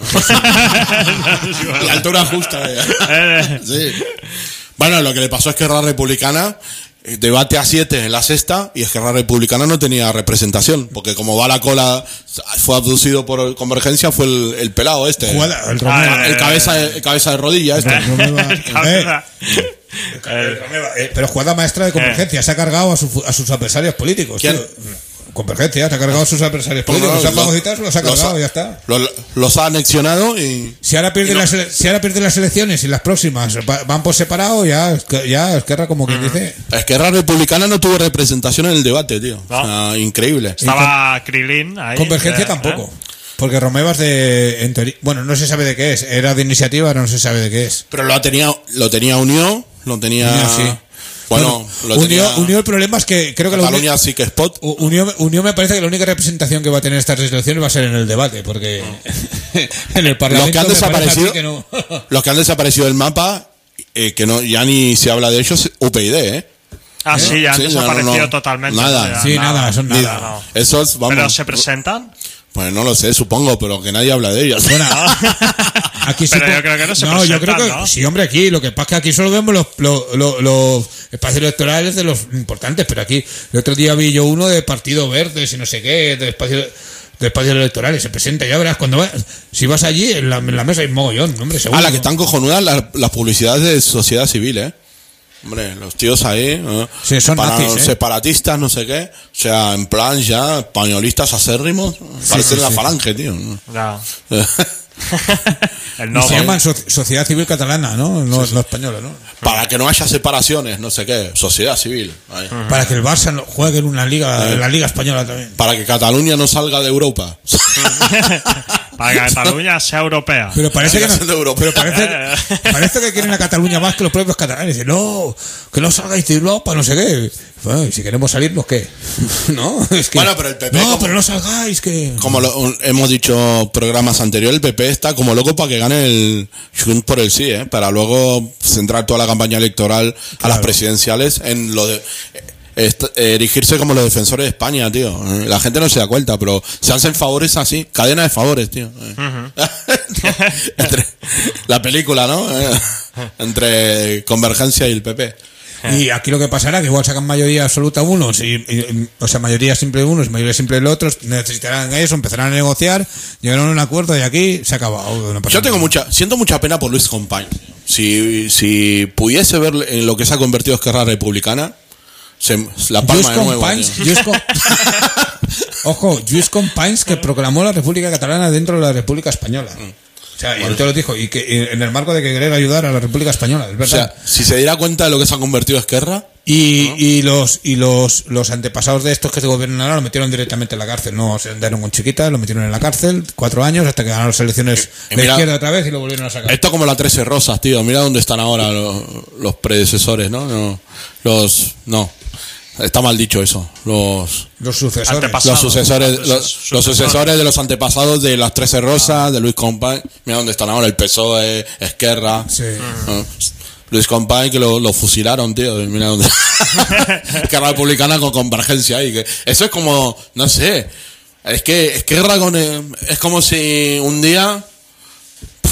¿no? La altura justa. eh. Sí. Bueno, lo que le pasó a Esquerra Republicana, eh, debate a siete en la sexta, y Esquerra Republicana no tenía representación, porque como va la cola, fue abducido por Convergencia, fue el, el pelado este. Jugada, el Ah, Romeva. El cabeza de, el cabeza de rodilla este. El Romeva- El cabeza. el Romeva, eh, pero jugada maestra de Convergencia. Se ha cargado a, su- a sus adversarios políticos. ¿Quién? tío. Convergencia, se ha cargado a sus adversarios Pues políticos. no, Se ha lo- fagocitado, los ha los cargado, ha- ya está. Los, los ha anexionado y... Si ahora pierden Y no- las ele- si ahora pierden las elecciones y las próximas va- van por separado, ya Esque- ya Esquerra como quien dice. Esquerra Republicana no tuvo representación en el debate, tío. No. O sea, increíble. Estaba Krilin ahí. Convergencia eh, tampoco. eh. Porque Romevas de en teoría, bueno, no se sabe de qué es, era de iniciativa, ahora no se sabe de qué es. Pero lo tenía, lo tenía Unió, lo tenía... Unió, sí. Bueno, lo Unió, tenía... Unió, el problema es que creo que la Cataluña uni- sí que Spot. U- Unió, Unió me parece que la única representación que va a tener estas elecciones va a ser en el debate, porque en el Parlamento Los que han me parece a mí desaparecido, que no. los que han desaparecido del mapa, eh, que no ya ni se habla de ellos, U P y D, ¿eh? Ah, sí, ya han Sí, no, desaparecido no, totalmente. nada. Ya, Sí, nada, son Ni- nada. no. Esos, vamos. ¿Pero se presentan? Pues no lo sé, supongo, pero que nadie habla de ellos. Bueno, aquí sí Pero po- yo creo que no se No, yo creo presentan, que ¿no? sí, hombre, aquí lo que pasa es que aquí solo vemos los, los, los, los espacios electorales de los importantes, pero aquí el otro día vi yo uno de Partido Verdes y no sé qué, de espacios de espacios electorales, se presenta, ya verás, cuando vas, si vas allí, en la, en la mesa hay mogollón, hombre, seguro. Ah, la que están cojonudas las, las publicidades de sociedad civil, ¿eh? Hombre, los tíos ahí, ¿eh? Sí, son Para nazis, ¿eh? separatistas, no sé qué. O sea, en plan ya, españolistas acérrimos. Parecen sí, la sí. falange, tío. ¿no? Ya. El Y no. se llaman so- Sociedad Civil Catalana, ¿no? No, no española, ¿no? Para que no haya separaciones, no sé qué. Sociedad civil. Ahí. Para que el Barça no- juegue en una liga, en la liga española también. Para que Cataluña no salga de Europa. Para que Cataluña sea europea. Pero parece que Siga no, siendo europea. pero parece, parece que quieren a Cataluña más que los propios catalanes. Dicen, no, que no salgáis de Europa, no sé qué. Bueno, y si queremos salirnos, ¿qué? No, es que. Bueno, pero el P P No, como- pero no salgáis, que. Como lo- un- hemos dicho programas anteriores, el P P está como loco para que gane el Junts por el sí, ¿eh? Para luego centrar toda la campaña electoral a Claro. las presidenciales en lo de eh, est- eh, erigirse como los defensores de España, tío. Eh, La gente no se da cuenta, pero se hacen favores así, cadena de favores, tío. Eh. Entre- la película, ¿no? Eh, Entre Convergencia y el P P. Y aquí lo que pasará que igual sacan mayoría absoluta unos, y, y- o sea, mayoría simple de unos, mayoría simple de otros, necesitarán eso, empezarán a negociar, llegarán a un acuerdo y aquí se ha acabado. No pasa Yo tengo nada. mucha, siento mucha pena por Luis Companys. Si, si pudiese ver en lo que se ha convertido Esquerra Republicana, se, la palma Lluís de nuevo. Companys, tío. Lluís Com- Ojo, Lluís Companys que proclamó la República Catalana dentro de la República Española. O sea, y él te lo dijo, y que y en el marco de que querer ayudar a la República Española, es O verdad. sea, si se diera cuenta de lo que se ha convertido Esquerra, Y, y los y los los antepasados de estos que se gobiernan ahora lo metieron directamente en la cárcel. No se andaron con chiquitas, lo metieron en la cárcel cuatro años hasta que ganaron las elecciones Y de mira- izquierda otra vez y lo volvieron a sacar. esto como la trece Rosas, tío. Mira dónde están ahora los, los predecesores, ¿no? No, Los. No. Está mal dicho eso. Los. Los sucesores. Antepasados. Los sucesores, Antes- los, los sucesores. sucesores de los antepasados de las trece Rosas, de Luis Companys. Mira dónde están ahora el P S O E, Esquerra. Sí. ¿no? Luis Companys que lo, lo fusilaron, tío. y Mira dónde. Esquerra Republicana con Convergencia ahí. Que eso es como. No sé. Es que Esquerra con. eh, Es como si un día.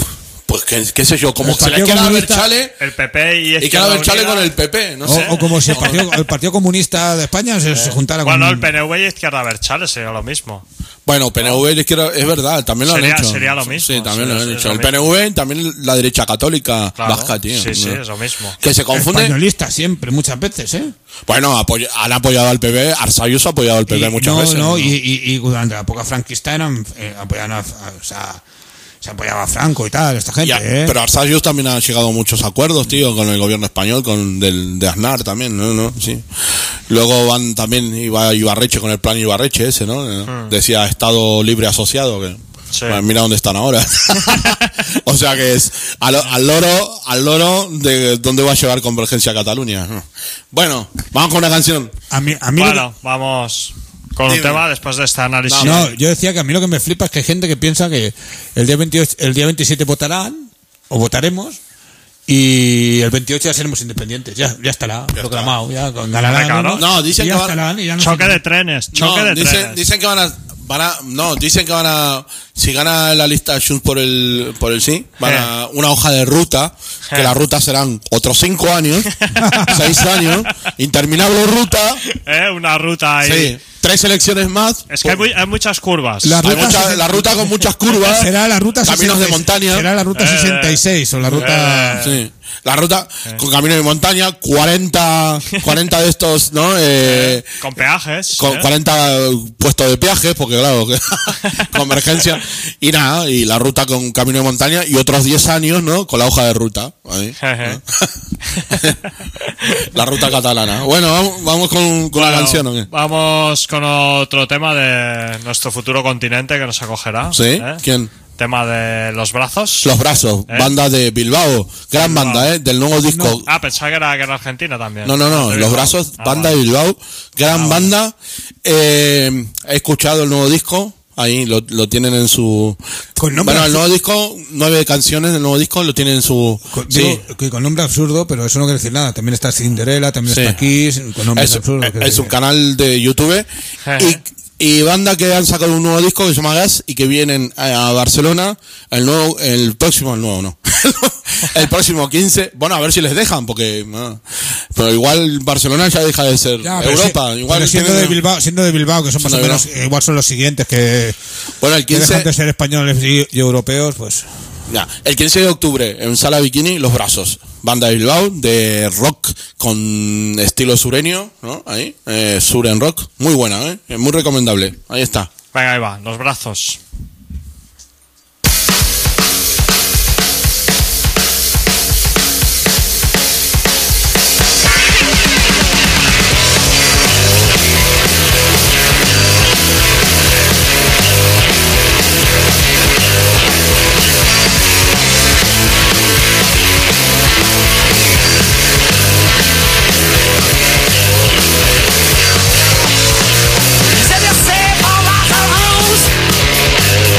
Pues qué, qué sé yo, como El se le Partido quiera ver Comunista- chale El P P y y quiera Izquierda ver chale Unida. con el P P, no O, sé. o como si el partido, el partido Comunista de España se, se juntara con... Bueno, el P N V y Izquierda Berchale sería lo mismo. Bueno, P N V y la izquierda, es verdad, también lo Sería- han hecho. sería lo mismo, Sí, también sí, lo han sí, hecho. es lo El P N V, también la derecha católica Claro. vasca, tío. Sí, sí, ¿no? es lo mismo. Que se confunde. Españolista siempre, muchas veces, ¿eh? Bueno, apoya- han apoyado al P P, Arsayus ha apoyado al P P Y- muchas no, veces. no, ¿no? Y, y, y durante la época franquista eran, eh, apoyaban a, a- o sea, se apoyaba a Franco y tal, esta gente, Ya, ¿eh? Pero Arsayus también ha llegado a muchos acuerdos, tío, con el gobierno español, con del de Aznar también, ¿no? ¿no? Sí. Luego van también, iba Ibarreche con el plan Ibarreche ese, ¿no? Hmm. Decía Estado Libre Asociado, que Sí. bueno, mira dónde están ahora. O sea que es al, al loro, al loro de dónde va a llevar Convergencia a Cataluña. Bueno, vamos con una canción. A mí, a mí lo que- Bueno, vamos con un Dime. tema después de este análisis. No, yo decía que a mí lo que me flipa es que hay gente que piensa que el día veintiocho, el día veintisiete votarán o votaremos y el veintiocho ya seremos independientes. Ya, ya estará proclamado, ya con ganarán. Claro. No, dicen y ya que van- estarán y ya no Choque sé- de trenes, choque No, de dicen, trenes. dicen que van a, van a, no, dicen que van a, si gana la lista Junts por el, por el sí, van a una hoja de ruta, que Eh. la ruta serán otros cinco años, seis años, interminable ruta, ¿Eh? Una ruta ahí. sí, tres elecciones más. Es que hay, muy- hay muchas curvas. La Hay ruta mucha- sesenta la ruta con muchas curvas, será la ruta caminos de sesenta y seis, montaña. será la ruta Eh. sesenta y seis o la ruta Sí. La ruta con camino de montaña, cuarenta, cuarenta de estos, ¿no? Eh, Con peajes. con ¿eh? cuarenta puestos de peaje, porque claro, que- convergencia, y nada, y la ruta con camino de montaña, y otros diez años, ¿no? Con la hoja de ruta. Ahí, Jeje. ¿no? La ruta catalana. Bueno, vamos, vamos con, con la Bueno, canción, ¿o qué? Vamos con otro tema de nuestro futuro continente que nos acogerá. ¿Sí? ¿eh? ¿Quién? Tema de los brazos. Los Brazos, ¿Eh? banda de Bilbao, gran Bilbao. banda, ¿eh? Del nuevo disco. Ah, pensaba que era, que era Argentina también. No, no, no, De Los Bilbao. Brazos, Ah, banda vale. de Bilbao, gran Ah, banda. Eh, he escuchado el nuevo disco, ahí lo, lo tienen en su... Con nombre Bueno, el absurdo. nuevo disco, nueve canciones del nuevo disco lo tienen en su... Con, sí, digo, que con nombre absurdo, pero eso no quiere decir nada. También está Cinderella, también Sí. está Kiss, con nombres es, absurdos. es- quiero es un decir. canal de YouTube. y, y banda que han sacado un nuevo disco que se llama Gas y que vienen a, a Barcelona el nuevo, el próximo, el nuevo no. El próximo quince, bueno, a ver si les dejan, porque no. Pero igual Barcelona ya deja de ser Ya, pero Europa. si- igual pero siendo tienen- de Bilbao, siendo de Bilbao, que son más o Siendo de menos, eh, igual son los siguientes que, Bueno, el que quince, dejan de ser españoles y, y europeos, pues ya, el quince de octubre en Sala Bikini, Los Brazos, banda de Bilbao, de rock con estilo sureño, ¿no? Ahí, eh, Suren Rock, muy buena, ¿eh? Es muy recomendable. Ahí está. Venga, ahí va, los brazos. Said you say all my house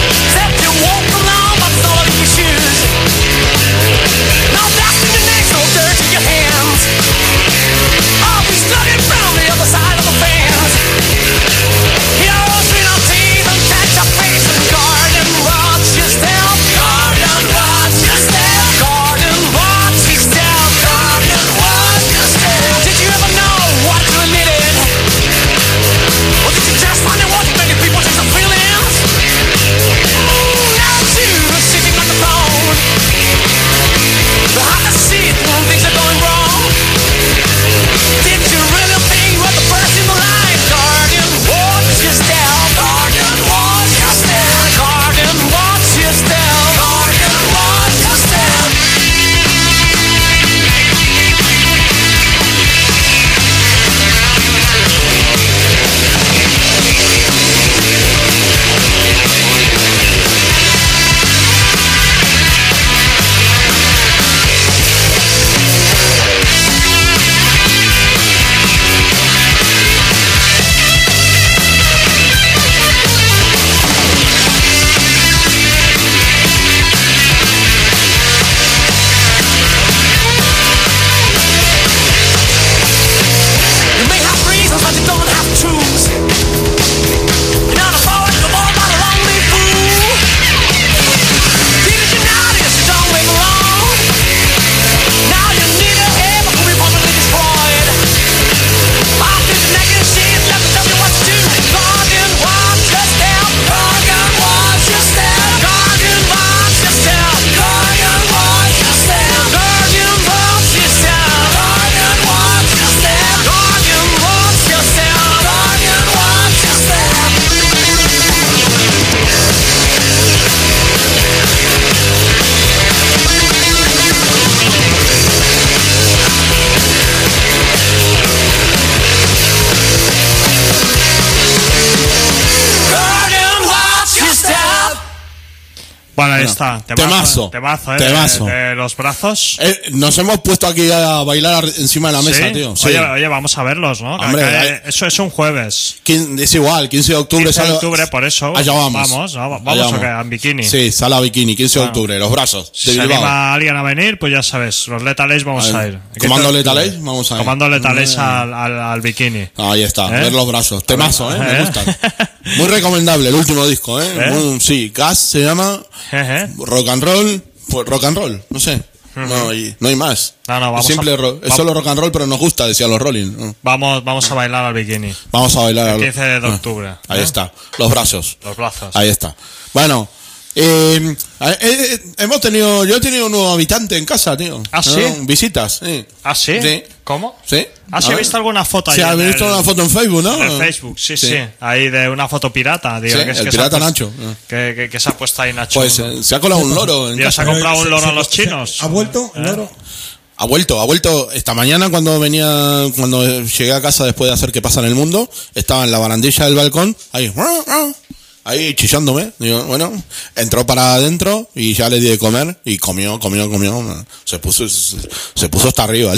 Bueno, ahí Bueno, está. temazo, Temazo, ¿eh? temazo. De, de los brazos. Eh, nos hemos puesto aquí a bailar encima de la mesa, ¿Sí? tío. Sí. Oye, oye, vamos a verlos, ¿no? Que- Hombre, que- hay- eso es un jueves. Quin- Es igual, quince de octubre. quince de sale- octubre, por eso. Allá vamos. Vamos, ¿no? Vamos Allá ¿o qué? En bikini. Sí, sala bikini, quince de Bueno. octubre, los brazos. Si de se Bilbao. anima alguien a venir, pues ya sabes, los Lethal Ace vamos A a, ver, ir. Comando ¿Qué tal? Lethal Ace, vamos a ir. Comando Lethal Ace Mm. al, al, al bikini. Ahí está, ¿Eh? ver los brazos. Temazo, ¿eh? Me ¿Eh? gusta. Muy recomendable el último disco, ¿eh? ¿Eh? Muy- sí, Gas se llama. Jeje. Rock and roll. Pues rock and roll, no sé. No, hay, no hay más. No, no, vamos es simple a- ro- es va- solo rock and roll, pero nos gusta, decían los Rolling. ¿no? Vamos, vamos a bailar al bikini. Vamos a bailar. El al- quince de Ah, octubre. Ahí ¿eh? está, los brazos. Los brazos. Ahí está. Bueno, eh, eh, eh, hemos tenido, yo he tenido un nuevo habitante en casa, tío. ¿Ah, sí? ¿No? Visitas, sí. ¿Ah, sí? Sí. ¿Cómo? Sí. Ah, sí, A he ver. visto alguna foto ahí. Sí, en habéis visto el- una foto en Facebook, ¿no? En el Facebook, sí, sí, Sí. Ahí de una foto pirata. Digo, Sí, que es el que se ha pirata puesto- Nacho. Ah. Que, que, que se ha puesto ahí Nacho. Pues eh, se ha colado un loro en Dios, casa. ¿se ha comprado un Se- loro se- a los se- chinos? ¿Ha vuelto el ¿Eh? loro? Ha vuelto, ha vuelto. Esta mañana cuando venía, cuando llegué a casa después de hacer qué pasa en el mundo, estaba en la barandilla del balcón, ahí, ahí chillándome. Digo, bueno, entró para adentro y ya le di de comer y comió, comió, comió. Se puso, se, se puso hasta arriba.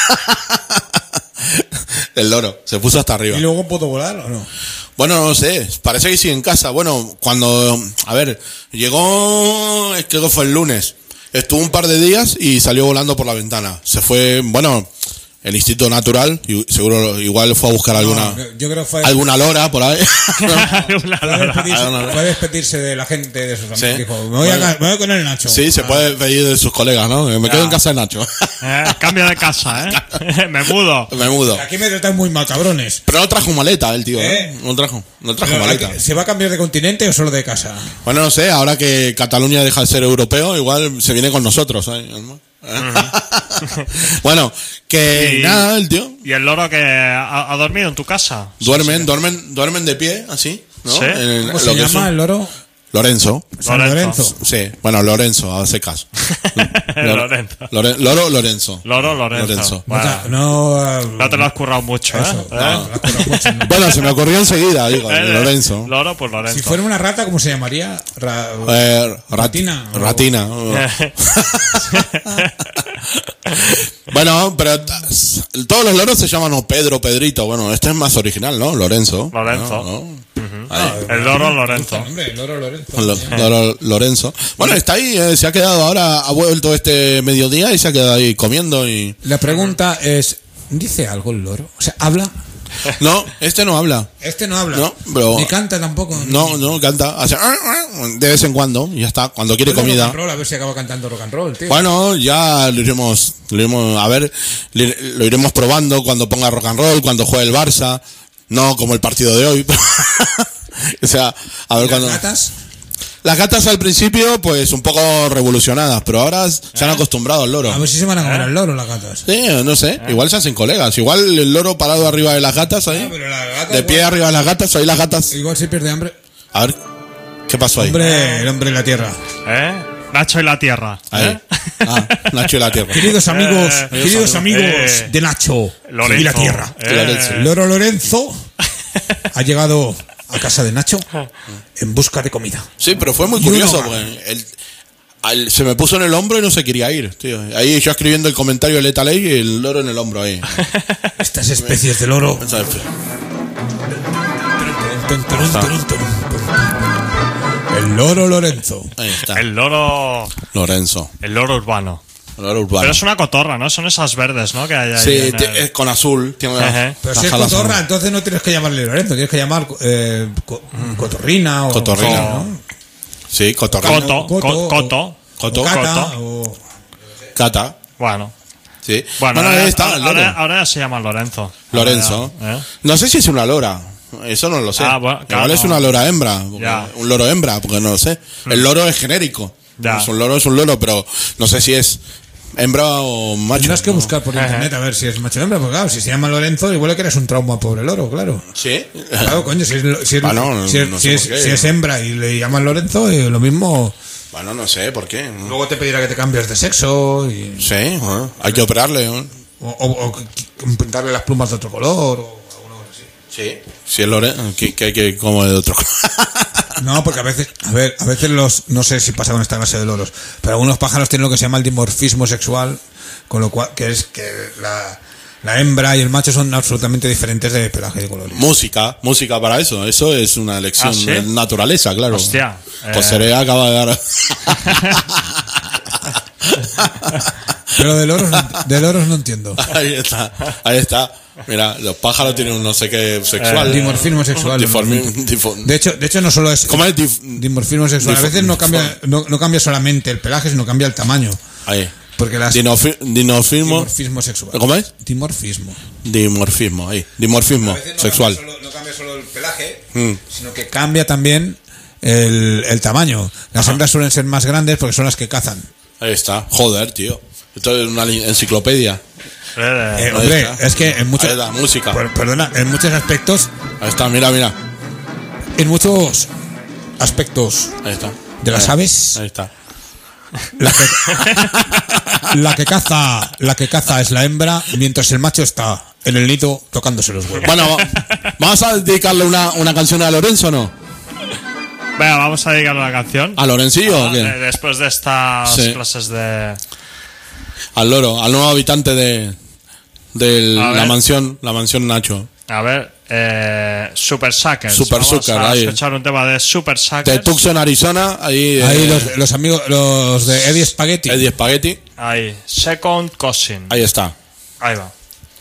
El loro, se puso hasta arriba. ¿Y luego puedo volar o no? Bueno, no sé, parece que sí en casa. Bueno, cuando, a ver, llegó, creo que fue el lunes, estuvo un par de días y salió volando por la ventana. Se fue, bueno, el instinto natural, y seguro igual fue a buscar alguna, No, yo creo que fue, alguna lora por ahí. Una fue, a lora. despedirse, Alguna lora. fue a despedirse de la gente de sus amigos. Sí. Dijo, me voy, a, Bueno. me voy con el Nacho. Sí, se Ah, puede pedir de sus colegas, ¿no? Me quedo Ya. en casa de Nacho. Eh, cambio de casa, ¿eh? Me mudo. Me mudo. Aquí me tratan muy mal, cabrones. Pero no trajo maleta el tío, ¿eh? ¿Eh? No trajo, no trajo Pero maleta. aquí- ¿Se va a cambiar de continente o solo de casa? Bueno, no sé, ahora que Cataluña deja de ser europeo, igual se viene con nosotros, ¿eh? Bueno, que Y- nada, el tío. ¿Y el loro que ha, ha dormido en tu casa? Duermen, duermen, duermen de pie, así, ¿no? Sí. En ¿Cómo lo se que llama son- el loro? Lorenzo. San Lorenzo. Lorenzo. Sí, bueno, Lorenzo, a secas. Lorenzo. Lore- Loro Lorenzo. Loro Lorenzo. Lorenzo. No, Bueno, te- no, no te lo has currado mucho, ¿eh? Eso, ¿Eh? no, lo has currado mucho, no. Bueno, se me ocurrió enseguida, digo, Eh, Lorenzo. Loro, pues Lorenzo. Si fuera una rata, ¿cómo se llamaría? Ra- Eh, rat- Ratina, o- Ratina. Bueno, pero t- todos los loros se llaman o Pedro, Pedrito. Bueno, este es más original, ¿no? Lorenzo. Lorenzo. ¿no? ¿No? Ah, El loro Lorenzo. Hombre, el loro Lorenzo. Lo- Loro- Lorenzo. Bueno, está ahí, eh, se ha quedado ahora, ha vuelto este mediodía y se ha quedado ahí comiendo y... La pregunta es, ¿dice algo el loro? O sea, ¿habla? No, este no habla. Este no habla. No, pero- Ni canta tampoco. No, no, canta. Hace "ah, ah", de vez en cuando y ya está, cuando quiere Rock comida. and roll, a ver si acaba cantando rock and roll, tío. Bueno, ya lo iremos, lo iremos a ver, le- lo iremos probando cuando ponga rock and roll, cuando juegue el Barça, no como el partido de hoy. O sea, a ver ¿Y las cuando... gatas? Las gatas al principio, pues un poco revolucionadas, pero ahora se han acostumbrado al loro. A ver si se van a comer al loro las gatas. Sí, no sé, igual se hacen colegas. Igual el loro parado arriba de las gatas ahí, Ah, pero la gata de pie igual- arriba de las gatas, ahí las gatas. Igual se pierde hambre. A ver, ¿qué pasó ahí? Hombre, el hombre de la tierra. ¿Eh? Nacho y la tierra. Ahí. ¿Eh? Ah, Nacho y la tierra. Queridos amigos, Eh, queridos amigos eh, de Nacho Lorenzo. y la tierra. Eh, Lorenzo. El loro Lorenzo ha llegado a casa de Nacho en busca de comida. Sí, pero fue muy Y uno curioso, va. porque el- al- se me puso en el hombro y no se quería ir, tío. Ahí yo escribiendo el comentario de Lethal Ace y el loro en el hombro ahí. Estas especies de loro. El loro Lorenzo. Ahí está. El loro. Lorenzo. El loro urbano. Loro urbano. Pero es una cotorra, ¿no? Son esas verdes, ¿no? Que hay ahí. Sí, en te- el- es con azul. Tiene una- Ejé. Pero las si es alas cotorra, son- entonces no tienes que llamarle Lorenzo, tienes que llamar eh, co- cotorrina o Cotorrina. ¿no? Sí, cotorrina. Coto, Coto, co- o- coto. Coto. o cata, Coto. o- Cata. Bueno. Sí. Bueno, Bueno, ahora, ahí está, el loro. ahora, ahora ya se llama Lorenzo. Lorenzo. Ahora, ¿eh? No sé si es una lora. Eso no lo sé. Ah, bueno, claro. Igual es una lora hembra. porque- Ya. Un loro hembra, porque no lo sé. El loro es genérico. Ya. Es un loro, es un loro, pero no sé si es hembra o macho. Tendrás que ¿no? buscar por internet a ver si es macho o hembra, porque claro, si se llama Lorenzo, igual le creas un trauma al pobre loro, claro. Sí. Claro, coño, si es, si es, Bueno, no- si es, no si sé es- por qué. si es hembra y le llaman Lorenzo, eh, lo mismo. Bueno, no sé por qué. Luego te pedirá que te cambies de sexo y, Sí, bueno, hay que operarle. ¿no? o, o- o qu- pintarle las plumas de otro color o alguna cosa así. Sí. Si es Lorenzo, que, que hay que como de otro. No, porque a veces, a ver, a veces los, no sé si pasa con esta clase de loros, pero algunos pájaros tienen lo que se llama el dimorfismo sexual, con lo cual, que es que la, la hembra y el macho son absolutamente diferentes de pelaje y de color. Música, música para eso. Eso es una lección ¿Ah, sí? de naturaleza, claro. Hostia. José eh, Rea acaba de dar. Pero de loros, no- de loros no entiendo. Ahí está, ahí está. Mira, los pájaros tienen un no sé qué sexual. Eh, dimorfismo sexual. Diformi- difo- De hecho, de hecho no solo es ¿Cómo es dif- dimorfismo sexual, a difo- veces no difo- cambia, no, no cambia solamente el pelaje, sino cambia el tamaño. Ahí. Porque las Dinofi- Dinofismo. dimorfismo sexual. ¿Cómo es? Dimorfismo. Dimorfismo, ahí. Dimorfismo sexual. No cambia solo el pelaje, Mm. Sino que cambia también el, el tamaño. Las hembras suelen ser más grandes porque son las que cazan. Ahí está. Joder, tío. Esto es una li- enciclopedia. eh, Eh, Ahí hombre, está. es que en muchos Ahí está, música. per- perdona, en muchos aspectos, Ahí está, mira, mira. en muchos aspectos Ahí está. de las Ahí- aves, Ahí está. la que, la que caza, la que caza es la hembra, mientras el macho está en el nido tocándose los huevos. Bueno, va- vamos a dedicarle una, una canción a Lorenzo, ¿no? Venga, vamos a dedicarle la canción. ¿A Lorencillo o Ah, qué? eh, después de estas Sí. clases de... Al loro, al nuevo habitante de, de A la ver. mansión, la mansión Nacho. A ver, eh, Super Suckers. Super Vamos Sucker, a ahí. escuchar un tema de Super De Suckers. Tucson, Arizona, ahí, Ahí eh, los, los amigos, los de Eddie Spaghetti. Eddie Spaghetti, Ahí, Second Cousin. ahí está. Ahí va.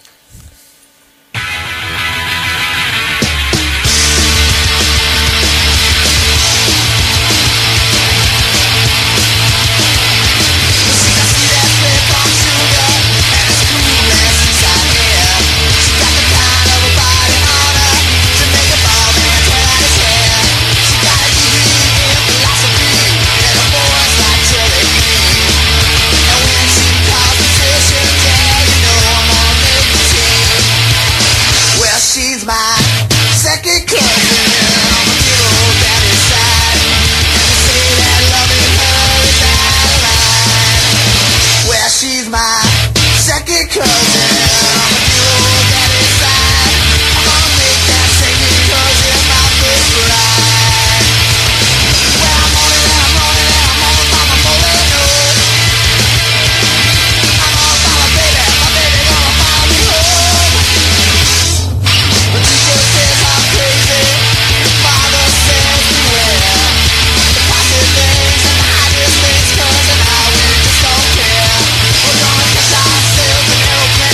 Well, she's my second cousin on the good old daddy side. And they say that loving her is out of line. Well, she's my second cousin on the good old daddy side. I'm gonna make that second cousin my first bride. Well, I'm on it, I'm on it, I'm on it, I'm on it, no. I'm on my baby, my baby gonna find me home. The teacher says I'm crazy, father says beware. The posse thinks and the highest things cousin, I we just don't care. We're gonna catch ourselves an aeroplane.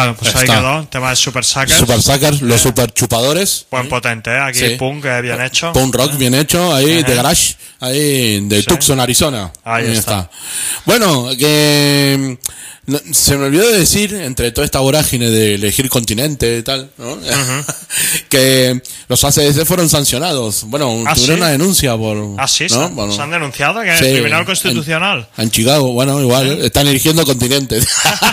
Bueno, pues ahí Está. quedó. Tema de Super Suckers. Super Suckers, los super chupadores. Buen potente, ¿eh? Aquí Sí. punk, eh, bien hecho. Punk rock bien hecho, ahí Ajá. de garage, ahí de Sí. Tucson, Arizona. Ahí está. Bueno, que no, se me olvidó de decir, entre toda esta vorágine de elegir continente y tal, ¿no? que los A C D C fueron sancionados. Bueno, ¿Ah, tuvieron sí? una denuncia por... Ah, sí, ¿no? se, han- Bueno, se han denunciado que sí, el Tribunal en- Constitucional. En Chicago, bueno, igual, ¿eh? Están eligiendo continentes.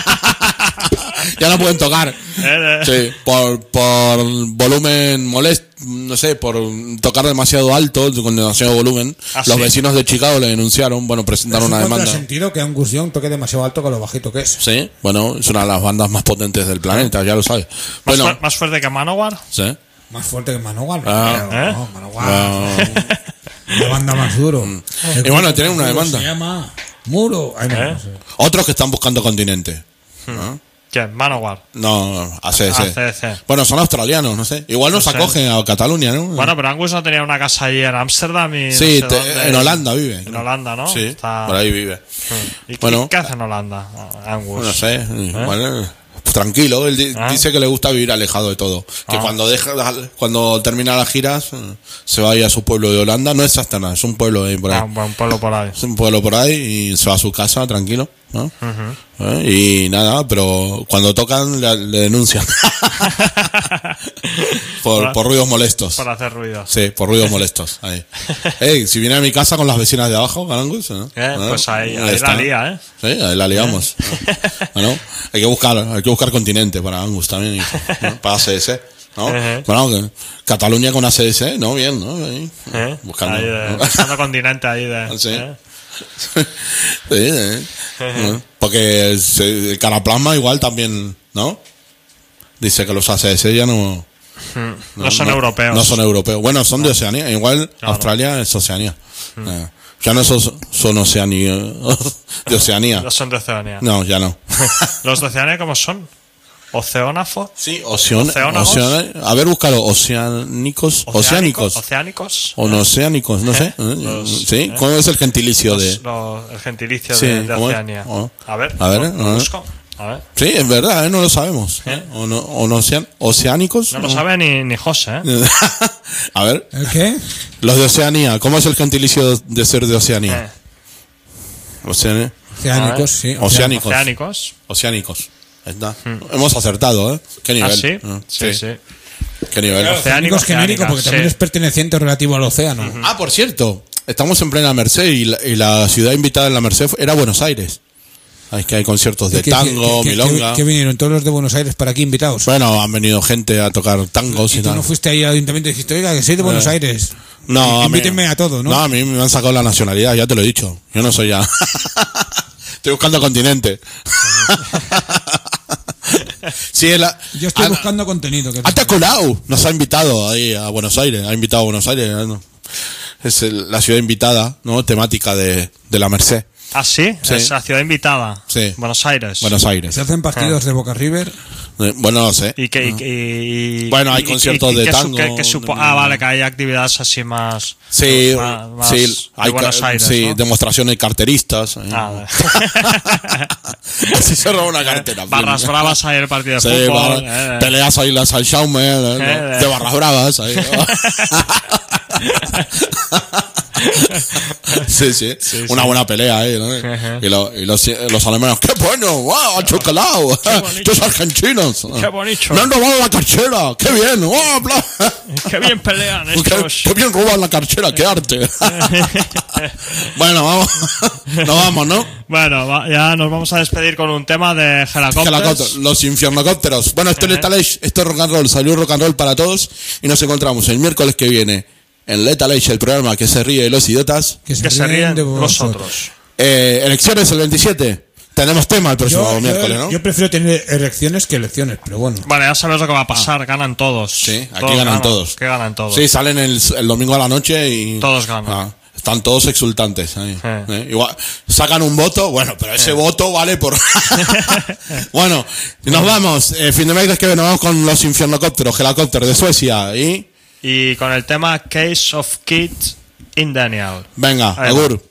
Ya no pueden tocar. Eh, Sí, por, por volumen molesto, no sé, por tocar demasiado alto, con demasiado volumen. ¿Ah, Los sí? vecinos de Chicago le denunciaron, bueno, presentaron una ¿Es un demanda. contrasentido que Angus Young toque demasiado alto con lo bajito que es? Sí, bueno, es una de las bandas más potentes del planeta, ya lo sabes. más, Bueno, fu- más fuerte que Manowar. sí. Más fuerte que Manowar. Ah. pero ¿Eh? no, Manowar. Ah. Una banda más duro. El Y bueno, grupo tienen una más duro demanda. Se llama Muro. Ay, no, ¿Eh? no sé. Otros que están buscando continente. ¿no? ¿Quién? Manowar. No, A C D C. A C D C. Bueno, son australianos, no sé. Igual nos No sé. acogen a Cataluña, ¿no? Bueno, pero Angus no tenía una casa allí en Ámsterdam y. Sí, no sé te- dónde. en Holanda vive. En Holanda, ¿no? Sí, Está- por ahí vive. ¿Y qué- Bueno. qué hace en Holanda, Angus? No sé, bueno, pues tranquilo, él di- Ah. dice que le gusta vivir alejado de todo. Que Ah. cuando deja cuando termina las giras, eh, se vaya a su pueblo de Holanda. No es Astana, es un pueblo ahí por ahí. Ah, un buen pueblo por ahí. Es un pueblo por ahí y se va a su casa tranquilo, ¿no? ¿Eh? Y nada, pero cuando tocan le, le denuncian. por, Para- por ruidos molestos. Por hacer ruido. Sí, por ruidos molestos. Ahí. Ey, si viene a mi casa con las vecinas de abajo, Galangus, ¿no? Eh, ¿no? pues ahí- ahí está. la lía, ¿eh? Sí, ahí la liamos. Bueno, hay que buscar, hay que buscar continente para Angus también, hijo, ¿no? Para A C D C, ¿no? Ajá. Bueno, que Cataluña con A C D C, ¿no? Bien, ¿no? Ahí, ¿Eh? buscando. Ahí de- ¿no? buscando continente ahí de. Sí. ¿eh? Sí, ¿eh? ¿no? Porque se- el Caraplasma igual también, ¿no? Dice que los A C D C ya no... No son europeos. No son europeos. Bueno, son de Oceanía. Igual Claro. Australia es Oceanía. Eh, ya no son, son Oceanía, de Oceanía. No son de Oceanía. No, ya no. ¿Los de Oceanía cómo son? ¿Oceónafo? Sí, Ocean, ¿Oceánagos? Ocean- a ver, búscalo. Oceánicos. Oceánicos. ¿Oceánicos? O no oceánicos, no sé. ¿Eh? ¿eh? Los- ¿Sí? ¿eh? ¿Cómo es el gentilicio Los- de...? los- el gentilicio Sí, de, de ¿cómo es? Oceanía. Oh. A ver, A ver, lo- a lo ver. busco. A ver. Sí, es verdad, ¿eh? No lo sabemos. ¿Eh? O no, o no ocean- oceánicos. No lo sabe ni, ni José, ¿eh? A ver, ¿El qué? los de Oceanía. ¿Cómo es el gentilicio de ser de Oceanía? Eh, Oceanía. Oceánicos, sí. Oceánicos. Oceánicos. Oceánicos. Ahí está. Hemos acertado, ¿eh? ¿Qué nivel? ¿Ah, sí? ¿eh? Sí, sí. ¿Qué nivel? Claro. Oceánicos genérico porque también sí. es perteneciente o relativo al océano. Ah, por cierto, estamos en plena Merced y la, y la ciudad invitada en la Merced era Buenos Aires. Hay que hay conciertos de ¿Qué- qué- tango, qué- qué- milonga. qué vinieron todos los de Buenos Aires para aquí invitados? Bueno, han venido gente a tocar tangos y, Y tú tal. no fuiste ahí al ayuntamiento y dijiste, oiga, que soy de Buenos Eh. Aires. No, Invítenme a todo, ¿no? No, a mí me han sacado la nacionalidad, ya te lo he dicho. Yo no soy ya. Estoy buscando continente. Sí, la, Yo estoy Ah, buscando contenido. Que Hasta Colau nos ha invitado ahí a Buenos Aires, ha invitado a Buenos Aires. ¿no? Es el- la ciudad invitada, ¿no? Temática de, de la Merced. ¿Ah, sí? Sí. Es la ciudad invitada. Sí. Buenos Aires. Buenos Aires. se hacen partidos de Boca River. Eh, Bueno, no sé. Y que, y, que- y- Bueno, hay y- y- conciertos y de que su- tango, que- que supo- de- ah, vale, que hay actividades así más. Sí, más, más sí, de hay Buenos ca- Aires. sí, ¿no? demostraciones de carteristas. eh. Ah, vale. Así se roba una cartera. Barras bravas ahí en el partido de Sí, fútbol. barra- eh. peleas ahí las al Jaume, eh, ¿no? Eh, de barras bravas. Ahí, ¿no? sí, sí, Sí, una sí. buena pelea ahí, ¿no? Ajá. Y, lo- y los, los alemanes, ¡qué bueno! ¡Wow! ¡Chocolate! bonito. ¡Tus argentinos! Qué bonito. ¡Me han robado la cartera! ¡Qué bien! ¡Oh, bla! Qué bien pelean ¡Qué, estos. qué bien roban la cartera! ¡Qué arte! Bueno, vamos. Nos vamos, ¿no? Bueno, va- ya nos vamos a despedir con un tema de Helicopters. Helicópteros, los infiernocópteros. Bueno, esto es Ajá. Lethal Age, esto es rock and roll. Salud rock and roll para todos. Y nos encontramos el miércoles que viene en Lethal Age, el programa que se ríe de los idiotas. Que se, Que se ríen de vosotros. Eh, elecciones el veintisiete. Tenemos tema el próximo Yo, yo- miércoles, ¿no? yo prefiero tener elecciones que elecciones, pero bueno. Vale, ya sabes lo que va a pasar. Ganan todos. Ah. Sí, aquí Todos ganan todos. Que ganan todos. Sí, salen el, el domingo a la noche y... Todos ganan. Ah, están todos exultantes. Ahí, Eh. eh. Igual, sacan un voto, bueno, pero ese voto vale por... Bueno, nos vamos. Eh, fin de mes que viene, nos vamos con los infiernocópteros, helicópteros de Suecia. Y Y con el tema Case of Kid in Daniel. venga, Ahí va. agur.